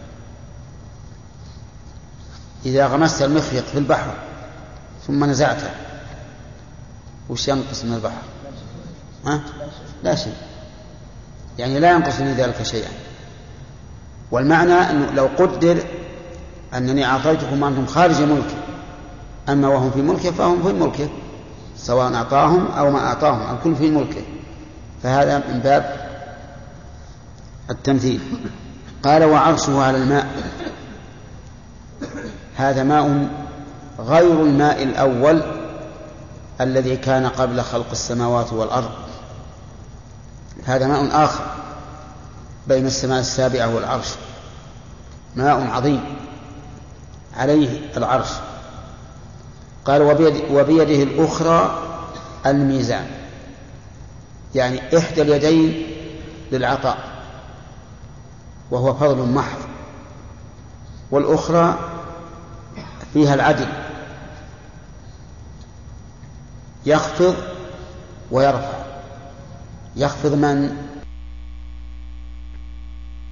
Speaker 1: إذا غمست المخيط في البحر ثم نزعته وش ينقص من البحر؟ ها؟ لا شيء، يعني لا ينقص من ذلك شيئا. والمعنى أنه لو قدر أنني أعطيتكم وأنتم خارج ملكه، أما وهم في ملكه فهم في ملكه سواء أعطاهم أو ما أعطاهم، الكل في ملكه، فهذا من باب التمثيل. قال وعرشه على الماء. هذا ماء غير الماء الأول الذي كان قبل خلق السماوات والأرض. هذا ماء آخر بين السماء السابعة والعرش، ماء عظيم عليه العرش. قال وبيد وبيده الأخرى الميزان، يعني إحدى اليدين للعطاء وهو فضل محض، والأخرى فيها العدل يخفض ويرفع. يخفض من